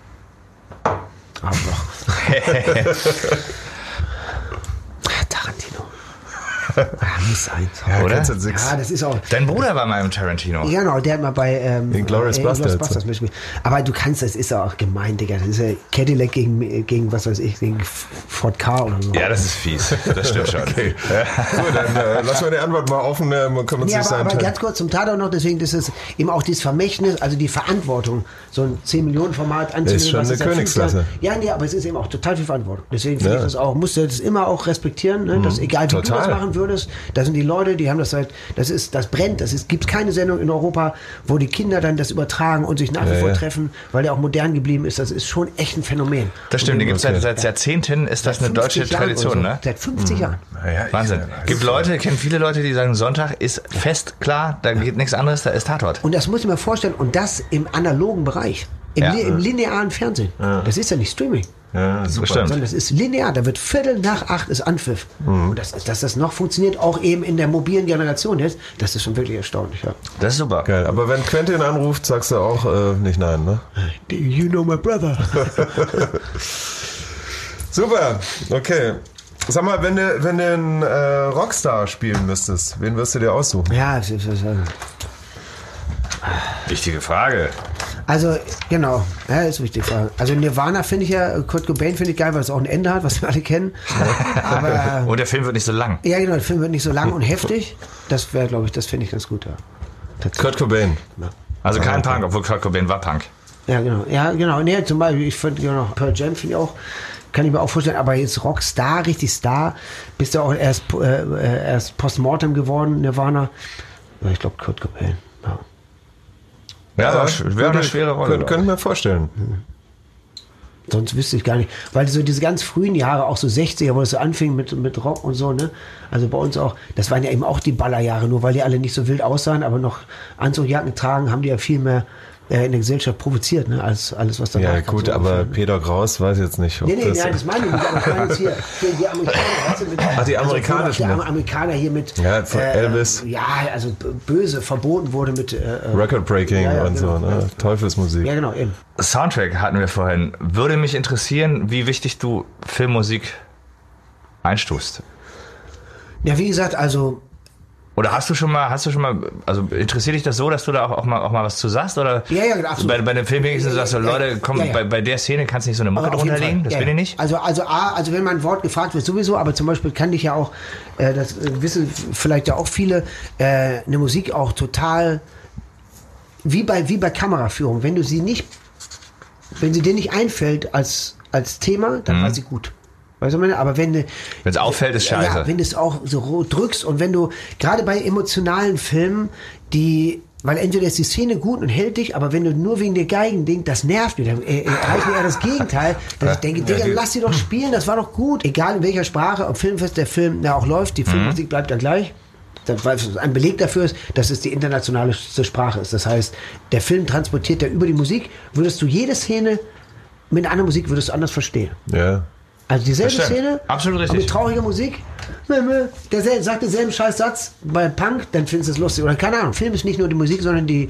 Tarantino. Muss sein. Ja, oder? Ja, das ist auch. Dein Bruder war mal im Tarantino. Ja, genau, der hat mal bei Inglourious Basterds mitgespielt. Aber du kannst, das ist ja auch gemein, Digga. Das ist ja Cadillac gegen was weiß ich, gegen Ford Car oder so. Ja, das ist fies. Das stimmt schon. Okay. Gut, dann lassen wir die Antwort mal offen. Man kann uns nicht aber ganz kurz zum Tatort noch, deswegen ist es eben auch dieses Vermächtnis, also die Verantwortung, so ein 10-Millionen-Format anzunehmen. Ist schon eine Königsklasse. Ja, aber es ist eben auch total viel Verantwortung. Deswegen finde ich das auch, musst du das immer auch respektieren, ne? Dass egal wie du das machen würdest, da sind die Leute, die haben das das brennt, gibt keine Sendung in Europa, wo die Kinder dann das übertragen und sich nach wie vor treffen, weil der auch modern geblieben ist. Das ist schon echt ein Phänomen. Das stimmt, die gibt es seit Jahrzehnten, ist das eine deutsche Tradition, so. ne? Seit 50 Jahren. Ja, Wahnsinn. Ich kenne viele Leute, die sagen, Sonntag ist fest, klar, da geht nichts anderes, da ist Tatort. Und das muss ich mir vorstellen, und das im analogen Bereich, im linearen Fernsehen. Ja. Das ist ja nicht Streaming. Ja, super. Sondern das ist linear, da wird 7:45 ist Anpfiff. Und dass das noch funktioniert, auch eben in der mobilen Generation jetzt, das ist schon wirklich erstaunlich. Ja. Das ist super. Geil. Aber wenn Quentin anruft, sagst du auch nicht nein, ne? You know my brother. Super, okay. Sag mal, wenn du einen Rockstar spielen müsstest, wen wirst du dir aussuchen? Ja, wichtige Frage. Also, genau, ja, ist eine wichtige Frage. Also Nirvana finde ich ja, Kurt Cobain finde ich geil, weil es auch ein Ende hat, was wir alle kennen. Aber, und der Film wird nicht so lang. Ja, genau, der Film wird nicht so lang und heftig. Das wäre, glaube ich, das finde ich ganz gut. Ja. Kurt Cobain. Ja. Also kein Punk, obwohl Kurt Cobain war Punk. Ja, genau. Ja, genau. Nee, zum Beispiel, ich finde ja noch Pearl Jam, finde ich auch, kann ich mir auch vorstellen, aber jetzt Rockstar, richtig Star, bist du auch erst Postmortem geworden, Nirvana. Ja, ich glaube Kurt Cobain. Ja. Ja, wäre eine schwere Rolle. Könnte ich mir vorstellen. Sonst wüsste ich gar nicht. Weil so diese ganz frühen Jahre, auch so 60er, wo es so anfing mit Rock und so, ne? Also bei uns auch, das waren ja eben auch die Ballerjahre, nur weil die alle nicht so wild aussahen, aber noch Anzugjacken tragen, haben die ja viel mehr in der Gesellschaft provoziert, ne, als alles, was da ja, gut, so aber Peter Kraus weiß jetzt nicht, ob nee, das meine ich nicht, aber ich meine jetzt hier die Amerikaner, weißt du, mit, die amerikanischen. Also, die Amerikaner hier mit Elvis. Ja, also böse, verboten wurde mit Record Breaking und genau, so, ne? Teufelsmusik. Ja, genau, eben. Soundtrack hatten wir vorhin. Würde mich interessieren, wie wichtig du Filmmusik einstufst. Ja, wie gesagt, also oder hast du schon mal, also interessiert dich das so, dass du da auch mal was zu sagst? Oder ja, absolut. Bei dem Film wenigstens sagst du, Leute, komm, bei der Szene kannst du nicht so eine Mucke drunter legen, das will ich nicht? Also wenn mein Wort gefragt wird, sowieso, aber zum Beispiel kann dich ja auch, das wissen vielleicht ja auch viele, eine Musik auch total, wie bei Kameraführung, wenn sie dir nicht einfällt als Thema, dann war sie gut. Weißt du, aber wenn es auffällt, ist scheiße. Ja, wenn du es auch so drückst und wenn du, gerade bei emotionalen Filmen, weil entweder ist die Szene gut und hält dich, aber wenn du nur wegen der Geigen denkst, das nervt mich, dann reicht mir eher das Gegenteil, dass ich denke, Digga, lass sie doch spielen, das war doch gut. Egal in welcher Sprache, ob Filmfest der Film auch läuft, die Filmmusik bleibt ja gleich. Ein Beleg dafür ist, dass es die internationalste Sprache ist. Das heißt, der Film transportiert ja über die Musik, würdest du jede Szene mit einer anderen Musik würdest du anders verstehen. Ja. Also dieselbe Szene, absolut richtig. Mit trauriger Musik, der sagt denselben Scheißsatz bei Punk, dann findest du es lustig. Oder keine Ahnung, Film ist nicht nur die Musik, sondern die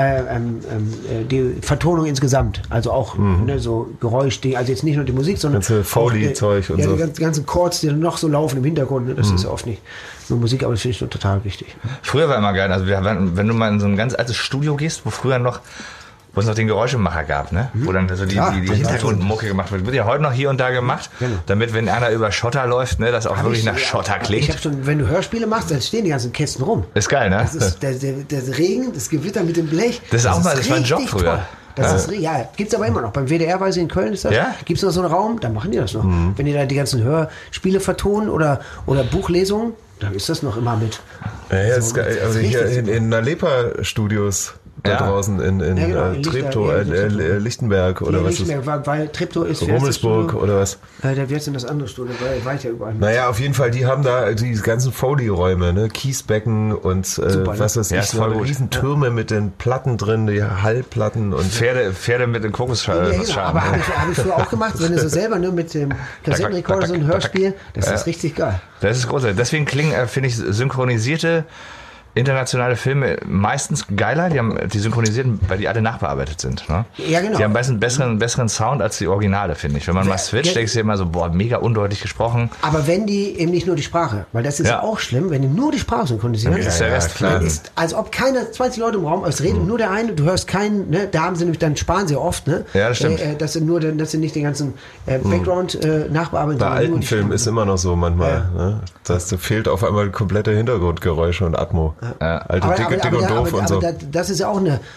Vertonung insgesamt. Also auch so Geräuschding, also jetzt nicht nur die Musik, sondern ganze Foley-Zeug und so. Die ganzen Chords, die noch so laufen im Hintergrund, ne? Das ist ja oft nicht nur Musik, aber das finde ich nur total wichtig. Früher war immer geil, also wenn du mal in so ein ganz altes Studio gehst, wo früher noch wo es noch den Geräuschemacher gab, ne? Wo dann so die Hintergrundmucke gemacht wird. Wird ja heute noch hier und da gemacht, damit, wenn einer über Schotter läuft, ne, das auch wirklich nach Schotter klingt. Ich hab schon, wenn du Hörspiele machst, dann stehen die ganzen Kästen rum. Ist geil, ne? Das ist der Regen, das Gewitter mit dem Blech. Das war ein Job früher. Toll. Das ist, gibt's aber immer noch. Beim WDR, weiß ich, in Köln ist das. Ja? Gibt's noch so einen Raum, dann machen die das noch. Wenn die da die ganzen Hörspiele vertonen oder Buchlesungen, dann ist das noch immer mit. Ja, ist geil. Also hier in Nalepa Studios da draußen in Treptow, Lichtenberg oder was ist das? Weil Treptow ist Rummelsburg oder was? Wie heißt denn das andere Studio? War ich ja überall. Naja, auf jeden Fall, die haben da die ganzen Foley-Räume, ne? Kiesbecken und Super, was weiß ich, so Riesentürme mit den Platten drin, die Hallplatten und Pferde mit den Kokosschalen. Ja, genau. Aber habe ich früher auch gemacht, wenn du so selber nur mit dem Kassettenrekorder so ein Hörspiel, das ist richtig geil. Das ist großartig. Deswegen klingen, finde ich, synchronisierte internationale Filme meistens geiler, die synchronisierten, weil die alle nachbearbeitet sind. Ne? Ja, genau. Die haben meistens einen besseren Sound als die Originale, finde ich. Wenn man mal switcht, denkst du dir immer so, boah, mega undeutlich gesprochen. Aber wenn die eben nicht nur die Sprache, weil das ist ja auch schlimm, wenn die nur die Sprache synchronisieren, ist der Rest klar. Ist, als ob keine 20 Leute im Raum, es redet nur der eine, du hörst keinen, ne? Da haben sie nämlich, dann sparen sie oft, ne? Ja, das stimmt. Dass sie nicht den ganzen Background nachbearbeiten. Bei alten Filmen ist immer noch so manchmal, ne? Da fehlt auf einmal komplette Hintergrundgeräusche und Atmo. Ja. Alte Dick und doof und so. Das ist ja auch eine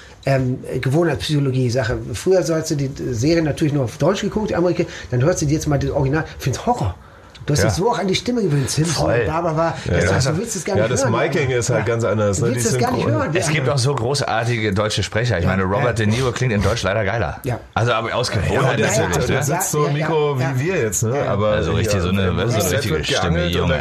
Gewohnheitspsychologie-Sache. Früher hast du die Serie natürlich nur auf Deutsch geguckt, die Amerikaner, dann hörst du dir jetzt mal das Original, findest Horror. Du hast dich so auch an die Stimme gewöhnt, Simpson, du willst es gar nicht hören. Das Miking ist halt ganz anders. Du willst es gar nicht hören. Es gibt auch so großartige deutsche Sprecher. Ich meine, Robert De Niro klingt in Deutsch leider geiler. Ja. Also aber aus Gewohnheit natürlich. Der sitzt so im Mikro wie wir jetzt. Ne? Aber also richtig, so eine richtige Stimme, Junge.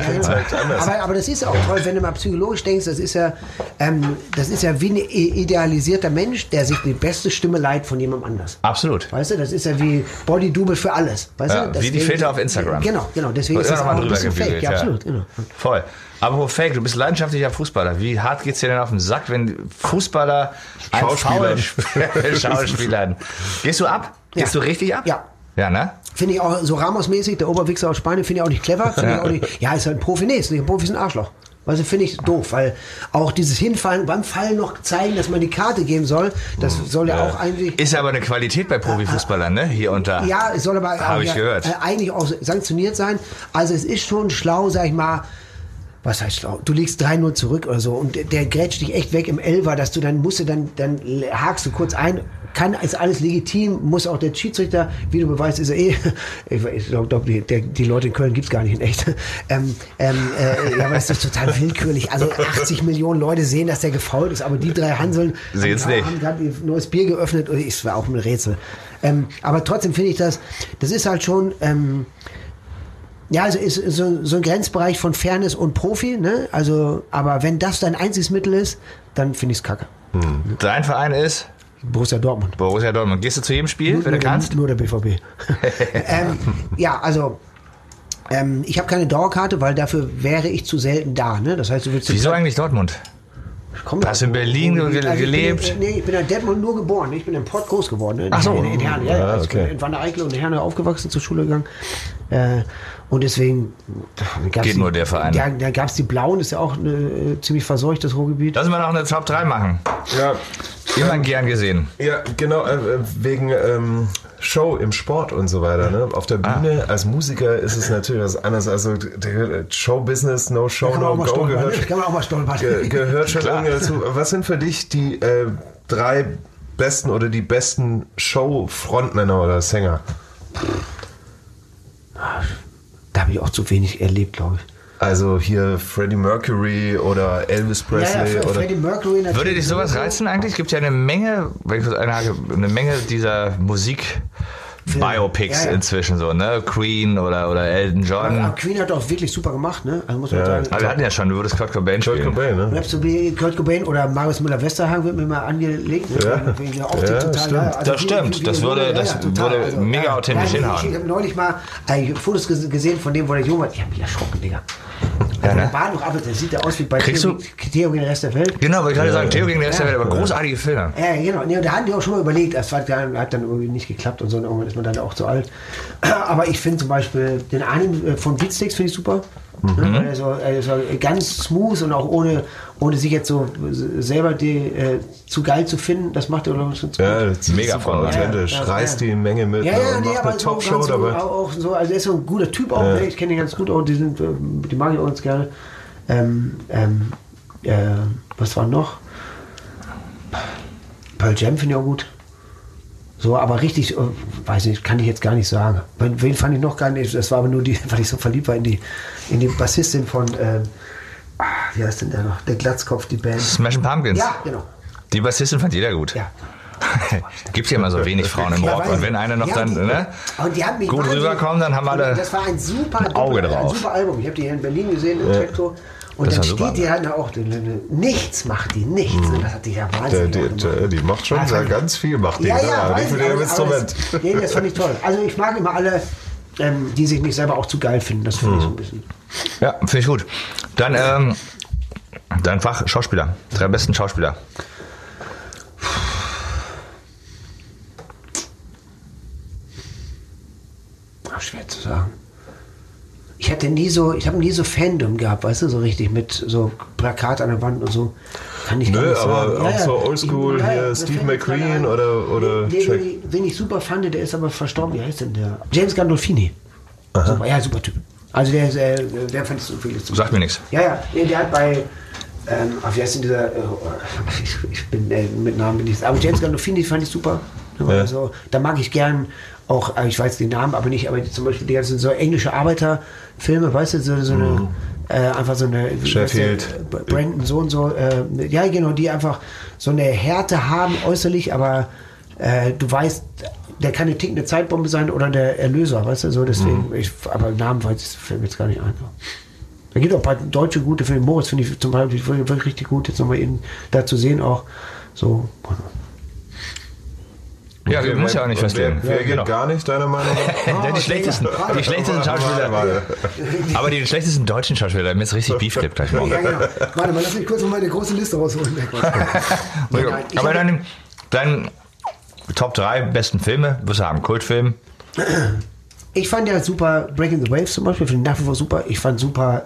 Aber das ist auch toll, wenn du mal psychologisch denkst, das ist ja wie ein idealisierter Mensch, der sich die beste Stimme leiht von jemandem anders. Absolut. Weißt du, das ist ja wie Body-Double für alles. Weißt du? Wie die Filter auf Instagram. Genau. Deswegen ist das auch ein bisschen fake. Ja, absolut. Genau. Voll. Aber Fake, du bist leidenschaftlicher Fußballer. Wie hart geht's dir denn auf den Sack, wenn Fußballer Schauspielern. Gehst du ab? Gehst du richtig ab? Ja. Ja, ne? Finde ich auch so Ramos-mäßig, der Oberwichser aus Spanien, finde ich auch nicht clever. Finde ich auch nicht, ist halt ein Profi. Nee, ist nicht ein Profi, ist ein Arschloch. Also finde ich doof, weil auch dieses Hinfallen, beim Fallen noch zeigen, dass man die Karte geben soll, das soll ja auch eigentlich... Ist aber eine Qualität bei Profifußballern, ne? Hier und da. Ja, es soll aber gehört. Eigentlich auch sanktioniert sein. Also es ist schon schlau, sag ich mal, was heißt schlau? Du liegst 3-0 zurück oder so und der grätscht dich echt weg im Elfer, dass du dann hakst du kurz ein, ist alles legitim, muss auch der Schiedsrichter, wie du beweist, ist er ich glaube, die Leute in Köln gibt's gar nicht in echt. Aber es ist total willkürlich. Also 80 Millionen Leute sehen, dass der gefoult ist, aber die 3 Hanseln haben gerade ein neues Bier geöffnet und es war auch ein Rätsel. Aber trotzdem finde ich das ist halt schon... also ist so ein Grenzbereich von Fairness und Profi, ne? Also, aber wenn das dein einziges Mittel ist, dann finde ich es kacke. Dein Verein ist? Borussia Dortmund. Gehst du zu jedem Spiel, wenn du kannst? Nur der BVB. Ich habe keine Dauerkarte, weil dafür wäre ich zu selten da, ne? Das heißt, du willst... Wieso eigentlich Dortmund? Hast du in Berlin gelebt? Ich bin in Dortmund nur geboren. Ich bin in Pott groß geworden. Ne? Ach so. In Herne. Ja, ich bin in Wanne-Eickel und in Herne aufgewachsen, zur Schule gegangen. Und deswegen... Geht nur der Verein. Da gab es die Blauen, ist ja auch ziemlich verseuchtes Ruhrgebiet. Lass mal noch eine Top 3 machen. Ja. Immer gern gesehen. Ja, genau, wegen Show im Sport und so weiter. Ne? Auf der Bühne als Musiker ist es natürlich was anderes. Also Showbusiness, no show, no go gehört. Kann man auch mal stolpern. Gehört schon irgendwie dazu. Was sind für dich die 3 besten oder die besten Show-Frontmänner oder Sänger? Da habe ich auch zu wenig erlebt, glaube ich. Also hier Freddie Mercury oder Elvis Presley oder Freddie Mercury natürlich. Würde dich sowas reizen eigentlich? Es gibt ja eine Menge dieser Musik-Biopics inzwischen so, ne? Queen oder Elton John. Aber Queen hat auch wirklich super gemacht, ne? Also muss man sagen. Aber wir hatten ja schon, du würdest Kurt Cobain spielen. Kurt Cobain, ne? Kurt Cobain oder Marius Müller-Westernhagen wird mir mal angelegt. Ne? Das stimmt. Das würde mega authentisch hinhauen. Ich habe neulich mal Fotos gesehen von dem, wo der Junge war. Ich habe mich erschrocken, Digga. Der war noch ab, der sieht ja aus wie bei Theo gegen den Rest der Welt. Genau, weil ich gerade sagen, Theo gegen den Rest der Welt, aber großartige Filme. Ja, genau. Nee, und da hatten die auch schon mal überlegt, das hat dann irgendwie nicht geklappt und so, und irgendwann ist man dann auch zu alt. Aber ich finde zum Beispiel den einen von Beatsticks finde ich super. Weil er so ganz smooth und auch ohne sich jetzt so selber zu geil zu finden, das macht er ganz gut. Ja, das ist Mega super authentisch. Reißt die Menge mit und macht eine Top-Show dabei. Auch so, also er ist so ein guter Typ auch, ne? Ich kenne ihn ganz gut auch, die mag ich auch ganz gerne. Was war noch? Pearl Jam finde ich auch gut. So, aber richtig, weiß nicht, kann ich jetzt gar nicht sagen. Wen fand ich noch gar nicht? Das war aber nur weil ich so verliebt war in die Bassistin von, wie heißt denn der noch? Der Glatzkopf, die Band. Smashing Pumpkins. Ja, genau. Die Bassistin fand jeder gut. Ja. Gibt ja immer so wenig Frauen im Rock. Und wenn eine noch dann gut rüberkommt, dann haben alle das war ein super Auge drauf. Ein super Album. Ich habe die hier in Berlin gesehen, im Traktor. Und das dann super, steht die halt auch, nichts macht die, nichts. Und das hat die ja wahnsinnig die macht schon ganz viel, macht die. Ja, nicht für ihr Instrument. Das fand ich toll. Also ich mag immer alle, die sich nicht selber auch zu geil finden. Das finde ich so ein bisschen. Ja, finde ich gut. Dann dein Fach Schauspieler. 3 besten Schauspieler. Schwer zu sagen. Ich habe nie so Fandom gehabt, weißt du, so richtig mit so Plakat an der Wand und so. Kann ich gar nicht sagen. Aber auch so oldschool hier, Steve McQueen oder den ich super fand, der ist aber verstorben. Wie heißt denn der? James Gandolfini. Super, ja, super Typ. Also der fand ich so vieles. Sagt mir nichts. Ja, der hat bei wie heißt denn dieser ich bin mit Namen bin ich, aber James Gandolfini fand ich super. Also, da mag ich gern auch, ich weiß den Namen aber nicht, aber zum Beispiel die ganzen so englische Arbeiterfilme, weißt du, so eine einfach so eine Sheffield, Brandon so und so, ja genau, die einfach so eine Härte haben äußerlich, aber du weißt, der kann eine tickende Zeitbombe sein oder der Erlöser, weißt du, so deswegen, aber Namen fällt mir jetzt gar nicht ein. Da gibt auch ein paar deutsche gute Filme. Moritz finde ich zum Beispiel wirklich richtig gut, jetzt nochmal ihn da zu sehen auch. So. Ja, du musst ja auch nicht festlegen. Wer geht gar nicht, deiner Meinung nach? Die schlechtesten Schauspieler. Aber die schlechtesten deutschen Schauspieler, da haben jetzt richtig Beef gibt gleich morgen. Ja, genau. Warte mal, lass mich kurz noch meine große Liste rausholen. Aber dein Top 3 besten Filme, wirst du haben, Kultfilm? Ich fand ja super Breaking the Waves zum Beispiel, finde ich nach wie vor super. Ich fand super,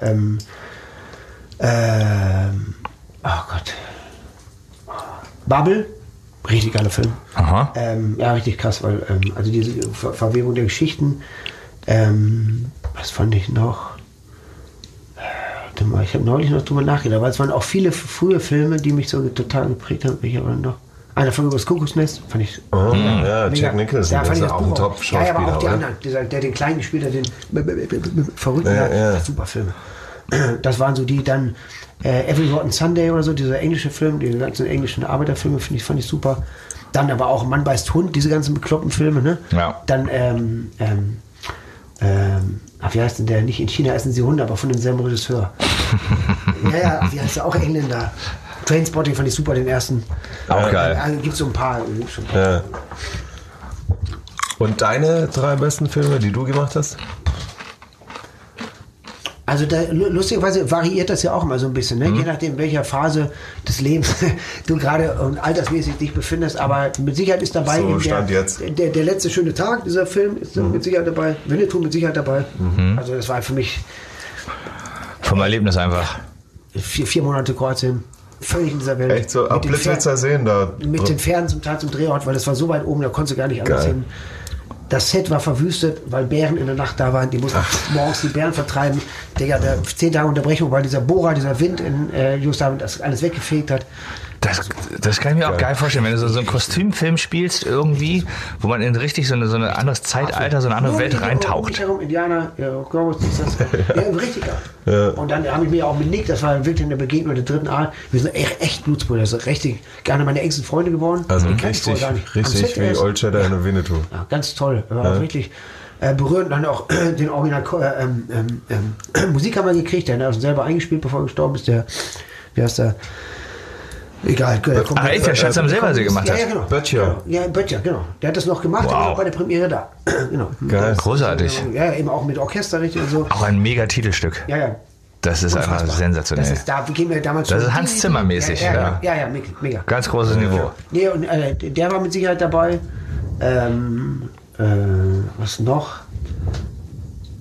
oh Gott, Bubble, richtig geiler Film. Aha. Ja, richtig krass, weil also diese Verwebung der Geschichten, was fand ich noch? Ich habe neulich noch drüber nachgedacht, weil es waren auch viele frühe Filme, die mich so total geprägt haben. Ich aber noch einer von über das Kuckucksnest, fand ich. Ja, Jack Nicholson, ja, der ist ja auch ein Top-Schauspieler. Ja, aber auch die anderen, der den Kleinen gespielt hat, den Verrückten, super Filme. Das waren so die dann Every Rotten Sunday oder so, dieser englische Film, die ganzen englischen Arbeiterfilme fand ich super. Dann aber auch Mann beißt Hund, diese ganzen bekloppten Filme, ne? Ja. Dann wie heißt denn der? Nicht in China essen sie Hunde, aber von demselben Regisseur. Ja, wie heißt der? Auch Engländer. Trainspotting fand ich super, den ersten. Auch geil. Gibt so ein paar. Ja. Und deine 3 besten Filme, die du gemacht hast? Also lustigerweise variiert das ja auch immer so ein bisschen, ne? Je nachdem, in welcher Phase des Lebens du gerade und altersmäßig dich befindest, aber mit Sicherheit ist dabei so Stand jetzt. Der letzte schöne Tag, dieser Film ist mit Sicherheit dabei, Winnetou mit Sicherheit dabei. Also das war für mich vom Erlebnis einfach. 4 Monate Kroatien, völlig in dieser Welt. Echt so, ab Blitzwitzer sehen da. Mit den Pferden zum Teil zum Drehort, weil das war so weit oben, da konntest du gar nicht anders hin. Das Set war verwüstet, weil Bären in der Nacht da waren. Die mussten morgens die Bären vertreiben. Digga, 10 Tage Unterbrechung, weil dieser Bohrer, dieser Wind in Jugoslawien das alles weggefegt hat. Das kann ich mir auch geil vorstellen, wenn du so einen Kostümfilm spielst irgendwie, wo man in richtig so eine anderes Zeitalter, so eine andere Welt reintaucht. Indianer, richtig geil. Ja. Und dann habe ich mir auch mit Nick, das war wirklich eine Begegnung der 3. Art, wir sind echt Blutsbrüder, das ist richtig gerne meine engsten Freunde geworden. Also richtig wie Old Shatterhand und Winnetou. Ja, ganz toll, war auch wirklich berührend. Dann auch den Original Musik haben wir gekriegt, der hat selber eingespielt, bevor er gestorben ist, wie heißt der? Egal, echt, der Schatz am Silbersee gemacht hat. Ja, genau. Böttcher. Ja, Böttcher, genau. Der hat das noch gemacht, der war auch bei der Premiere da. Genau. Geil. Großartig. Ja, eben auch mit Orchester richtig und so. Auch ein mega Titelstück. Ja. Das ist Unfassbar. einfach sensationell. Das ist Hans Zimmer mäßig. Ja, mega. Ganz großes Niveau. Nee, und der war mit Sicherheit dabei. Was noch?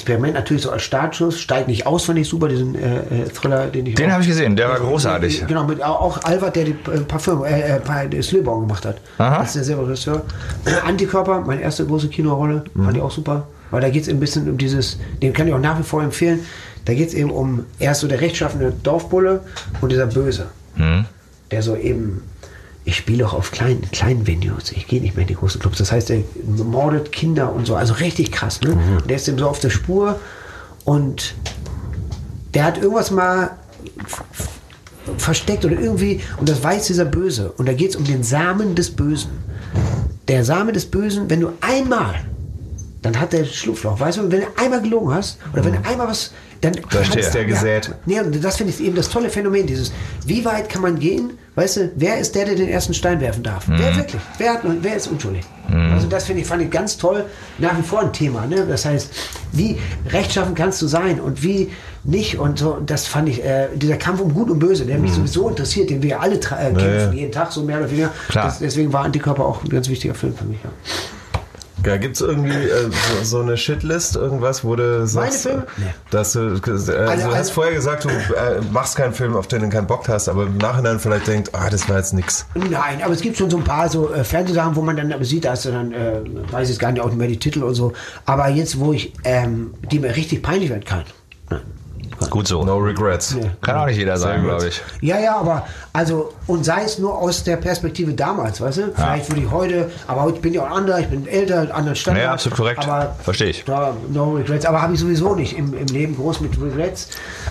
Experiment natürlich so als Startschuss. Steigt nicht aus, fand ich super, diesen Thriller, Den habe ich gesehen, der war großartig. Genau, mit auch Albert, der die Parfüm, Slöborn gemacht hat. Aha. Das ist der selber Regisseur. Antikörper, meine erste große Kinorolle, fand ich auch super. Weil da geht es ein bisschen um dieses, den kann ich auch nach wie vor empfehlen, da geht es eben um erst so der rechtschaffene Dorfbulle und dieser Böse. Der so eben, ich spiele auch auf kleinen Venues, ich gehe nicht mehr in die großen Clubs. Das heißt, er mordet Kinder und so, also richtig krass. Ne? Und der ist eben so auf der Spur und der hat irgendwas mal versteckt oder irgendwie, und das weiß dieser Böse. Und da geht es um den Samen des Bösen. Der Same des Bösen, wenn du einmal, dann hat der Schlupfloch, weißt du, wenn du einmal gelogen hast, oder wenn du einmal was, dann ist der gesät. Ja, und das finde ich eben das tolle Phänomen, dieses, wie weit kann man gehen, weißt du, wer ist der den ersten Stein werfen darf? Wer wirklich? Wer ist unschuldig? Also das fand ich ganz toll, nach wie vor ein Thema, ne? Das heißt, wie rechtschaffen kannst du sein und wie nicht und so, und das fand ich, dieser Kampf um Gut und Böse, der mich sowieso interessiert, den wir alle kämpfen, jeden Tag so mehr oder weniger. Deswegen war Antikörper auch ein ganz wichtiger Film für mich, ja. Ja, gibt's irgendwie so eine Shitlist, irgendwas, wo du sagst, dass du, du hast vorher gesagt, du machst keinen Film, auf den du keinen Bock hast, aber im Nachhinein vielleicht denkt, das war jetzt nix. Nein, aber es gibt schon so ein paar so Fernsehsachen, wo man dann sieht, dass du dann, weiß ich gar nicht, auch nicht mehr die Titel und so, aber jetzt, wo ich, die mir richtig peinlich werden kann. Gut so. No regrets. Ja. Kann auch nicht jeder sagen, glaube ich. Ja, aber, also, und sei es nur aus der Perspektive damals, weißt du? Vielleicht würde ich heute, aber heute bin ich auch anderer, ich bin älter, anderen Standard. Ja, absolut korrekt. Verstehe ich. Da, no regrets, aber habe ich sowieso nicht im Leben groß mit Regrets.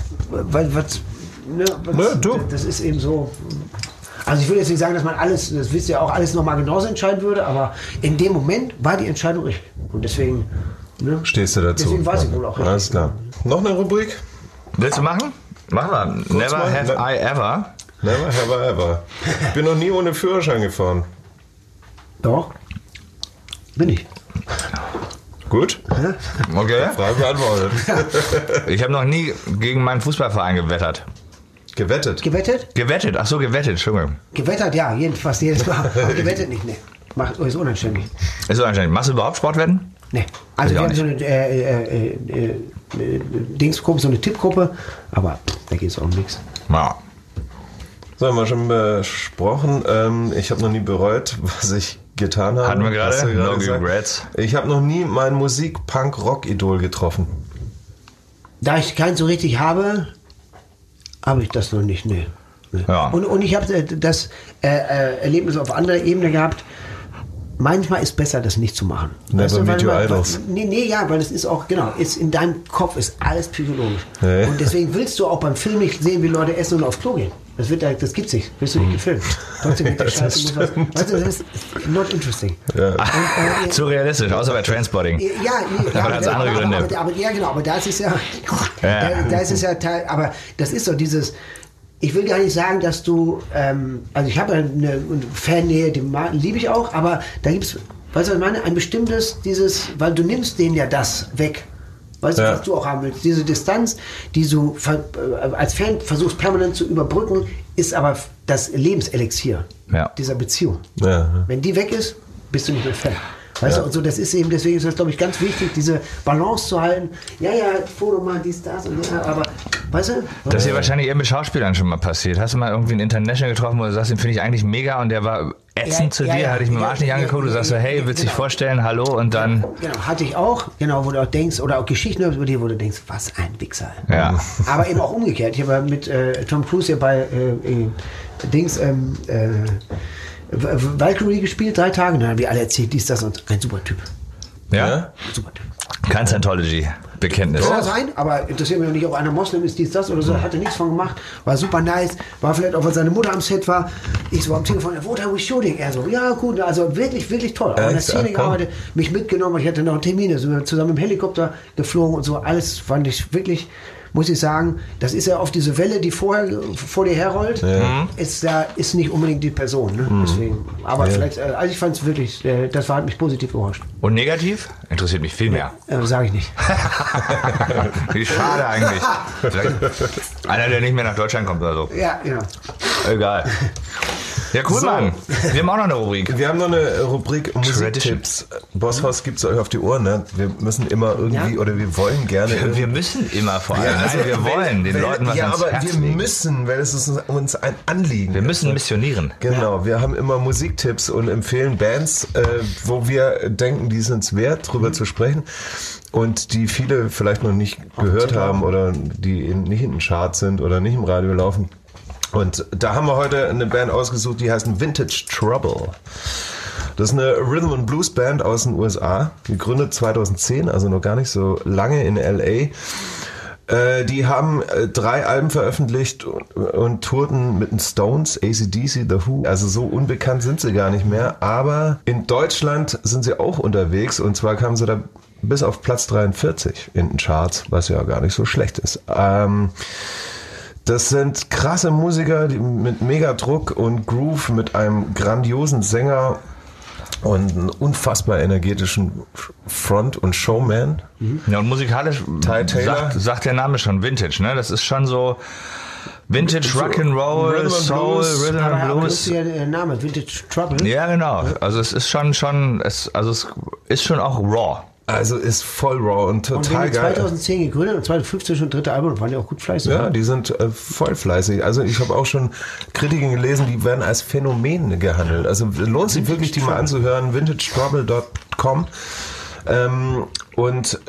Das ist eben so. Also ich will jetzt nicht sagen, dass man alles, das wisst ihr auch, alles nochmal genauso entscheiden würde, aber in dem Moment war die Entscheidung richtig. Und deswegen... Ne, stehst du dazu? Deswegen weiß ich wohl auch richtig. Alles klar. Noch eine Rubrik? Willst du machen? Machen wir. Never have I ever. Never have I ever. Ich bin noch nie ohne Führerschein gefahren. Doch. Bin ich. Gut. Okay. Frage beantwortet. Ich habe noch nie gegen meinen Fußballverein gewettert. Gewettet? Gewettet, ach so, gewettet, Entschuldigung. Gewettert, ja, fast jedes Mal. Aber gewettet nicht, ne. Ist unanständig. Ist unanständig. Machst du überhaupt Sportwetten? Ne. Also wir haben so eine Dingsgruppe, so eine Tippgruppe, aber da geht es auch um nichts. Ja. So, haben wir schon besprochen. Ich habe noch nie bereut, was ich getan habe. Hatten wir gerade? No regrets. Ich habe noch nie mein Musik-Punk-Rock-Idol getroffen. Da ich keinen so richtig habe ich das noch nicht, ne. Ja. Und ich habe das Erlebnis auf anderer Ebene gehabt. Manchmal ist besser, das nicht zu machen. Never meet your idols. Weil es ist auch, genau, in deinem Kopf ist alles psychologisch. Nee. Und deswegen willst du auch beim Film nicht sehen, wie Leute essen und aufs Klo gehen. Das gibt's nicht. Willst du nicht gefilmt. Trotzdem mit der Scheiße. Weißt du, das ist not interesting. Ja. Zu realistisch, außer bei Transporting. Ja, aber das hat andere Gründe. Aber da ist es ja, da ist es ja Teil, aber das ist so dieses, ich will gar nicht sagen, dass du, also ich habe eine Fannähe, die liebe ich auch, aber da gibt es, weißt du, was ich meine, ein bestimmtes, weil du nimmst denen ja das weg. Weißt du, was du auch haben willst? Diese Distanz, die du als Fan versuchst permanent zu überbrücken, ist aber das Lebenselixier dieser Beziehung. Ja. Wenn die weg ist, bist du nicht mehr Fan. Weißt du, und so, das ist eben, deswegen ist das, glaube ich, ganz wichtig, diese Balance zu halten. Ja, Foto mal, dies, das und ja, aber, weißt du? Das ist ja wahrscheinlich eher mit Schauspielern schon mal passiert. Hast du mal irgendwie einen International getroffen, wo du sagst, den finde ich eigentlich mega und der war ätzend zu dir, hatte ich mir den Arsch nicht angeguckt, du sagst so, hey, willst dich vorstellen, hallo und dann... Genau, hatte ich auch, wo du auch denkst, oder auch Geschichten über die, wo du denkst, was ein Wichser. Ja. Aber eben auch umgekehrt. Ich habe mit Tom Cruise hier bei Valkyrie gespielt, 3 Tage, und dann haben wir alle erzählt, dies, das und ein super Typ. Ja? Super Typ. Kein Scientology-Bekenntnis. Kann sein, aber interessiert mich auch nicht, ob einer Moslem ist, dies, das oder so, hat er nichts von gemacht, war super nice, war vielleicht auch, weil seine Mutter am Set war, ich so am Telefon, what are we shooting? Er so, ja gut, also wirklich, wirklich toll. Auch in der Szene gearbeitet, mich mitgenommen, ich hatte noch Termine, sind wir zusammen im Helikopter geflogen und so, alles fand ich wirklich, muss ich sagen, das ist ja oft diese Welle, die vor dir herrollt, ist nicht unbedingt die Person. Ne? Deswegen, aber vielleicht, also ich fand es wirklich, das hat mich positiv überrascht. Und negativ? Interessiert mich viel mehr. Sage ich nicht. Wie schade eigentlich. Vielleicht einer, der nicht mehr nach Deutschland kommt oder so. Ja, genau. Egal. Ja, cool, Mann. Wir haben auch noch eine Rubrik. Wir haben noch eine Rubrik Musiktipps. Bosshaus gibt's euch auf die Ohren, ne? Wir müssen immer irgendwie, oder wir wollen gerne. Wir müssen immer vor allem. Also, nein, wir wollen den Leuten was ans Herz legen. Wir müssen, weil es ist uns ein Anliegen. Wir müssen missionieren. Genau, wir haben immer Musiktipps und empfehlen Bands, wo wir denken, die sind es wert, drüber zu sprechen. Und die viele vielleicht noch nicht gehört haben oder die nicht in den Charts sind oder nicht im Radio laufen. Und da haben wir heute eine Band ausgesucht, die heißt Vintage Trouble. Das ist eine Rhythm and Blues Band aus den USA, gegründet 2010, also noch gar nicht so lange in LA. Die haben 3 Alben veröffentlicht und tourten mit den Stones, AC/DC, The Who. Also so unbekannt sind sie gar nicht mehr. Aber in Deutschland sind sie auch unterwegs und zwar kamen sie da bis auf Platz 43 in den Charts, was ja gar nicht so schlecht ist. Das sind krasse Musiker die mit mega Druck und Groove, mit einem grandiosen Sänger und einen unfassbar energetischen Front- und Showman. Ja, und musikalisch sagt der Name schon Vintage, ne? Das ist schon so Vintage Rock'n'Roll, Soul, Rhythm and Blues. Der Name, Vintage Trouble. Ja, genau. Also es ist es ist schon auch raw. Also ist voll raw und total geil. 2010 gegründet und 2015 schon 3. Album, waren ja auch gut fleißig. Ja, die sind voll fleißig. Also ich habe auch schon Kritiken gelesen, die werden als Phänomen gehandelt. Also lohnt sich wirklich, die mal anzuhören. VintageTrouble.com und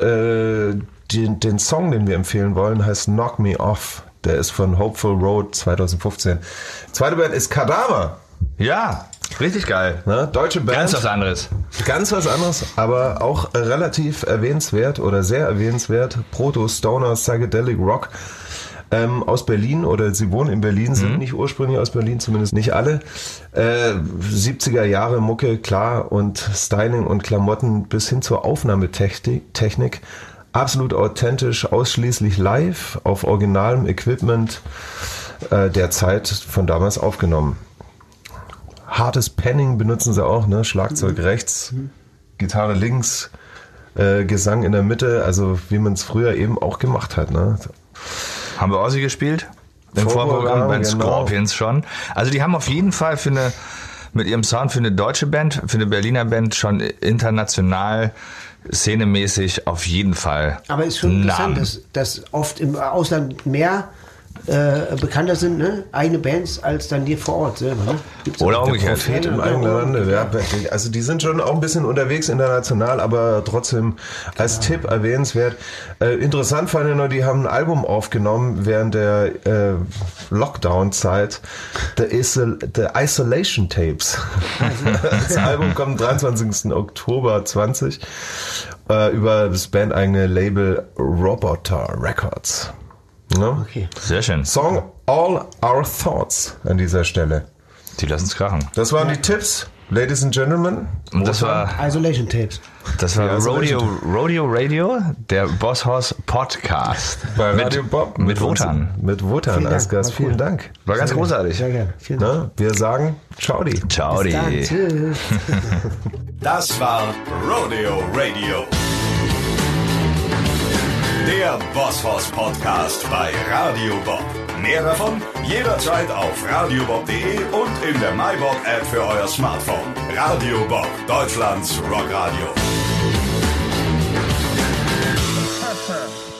den Song, den wir empfehlen wollen, heißt Knock Me Off. Der ist von Hopeful Road 2015. Zweite Band ist Kadaver. Ja, richtig geil. Ne? Deutsche Band. Ganz was anderes. Ganz was anderes, aber auch relativ erwähnenswert oder sehr erwähnenswert. Proto-Stoner Psychedelic Rock aus Berlin, oder sie wohnen in Berlin, sind nicht ursprünglich aus Berlin, zumindest nicht alle. 70er Jahre Mucke, klar, und Styling und Klamotten bis hin zur Aufnahmetechnik. Absolut authentisch, ausschließlich live, auf originalem Equipment der Zeit von damals aufgenommen. Hartes Panning benutzen sie auch, ne? Schlagzeug rechts, Gitarre links, Gesang in der Mitte, also wie man es früher eben auch gemacht hat. Ne? Haben wir Ozzy gespielt? Im Vorprogramm bei den Scorpions schon. Also die haben auf jeden Fall mit ihrem Sound für eine deutsche Band, für eine Berliner Band schon international szenemäßig auf jeden Fall. Aber ist schon interessant, dass oft im Ausland mehr bekannter sind, ne? Eigene Bands, als dann die vor Ort selber. Ne? Oder umgekehrt. Prophet im eigenen Lande. Ja, also die sind schon auch ein bisschen unterwegs international, aber trotzdem als Tipp erwähnenswert. Interessant fand ich noch, die haben ein Album aufgenommen während der Lockdown-Zeit. The Isolation Tapes. Das Album kommt am 23. Oktober 20 über das bandeigene Label Roboter Records. No? Okay. Sehr schön. Song All Our Thoughts an dieser Stelle. Die lassen es krachen. Das waren die Tipps, Ladies and Gentlemen. Und das war Isolation Tapes. Das war Rodeo Radio, der Bosshaus Podcast. Bei Radio Bob. Mit Wotan. Mit Wotan als Gast. Vielen Dank. War ganz großartig. Sehr gerne. Vielen Dank. Wir sagen Ciao. Ciao. Tschüss. Das war Rodeo Radio. Der Bosshaus Podcast bei Radio Bob. Mehr davon jederzeit auf radiobob.de und in der MyBob App für euer Smartphone. Radio Bob, Deutschlands Rockradio.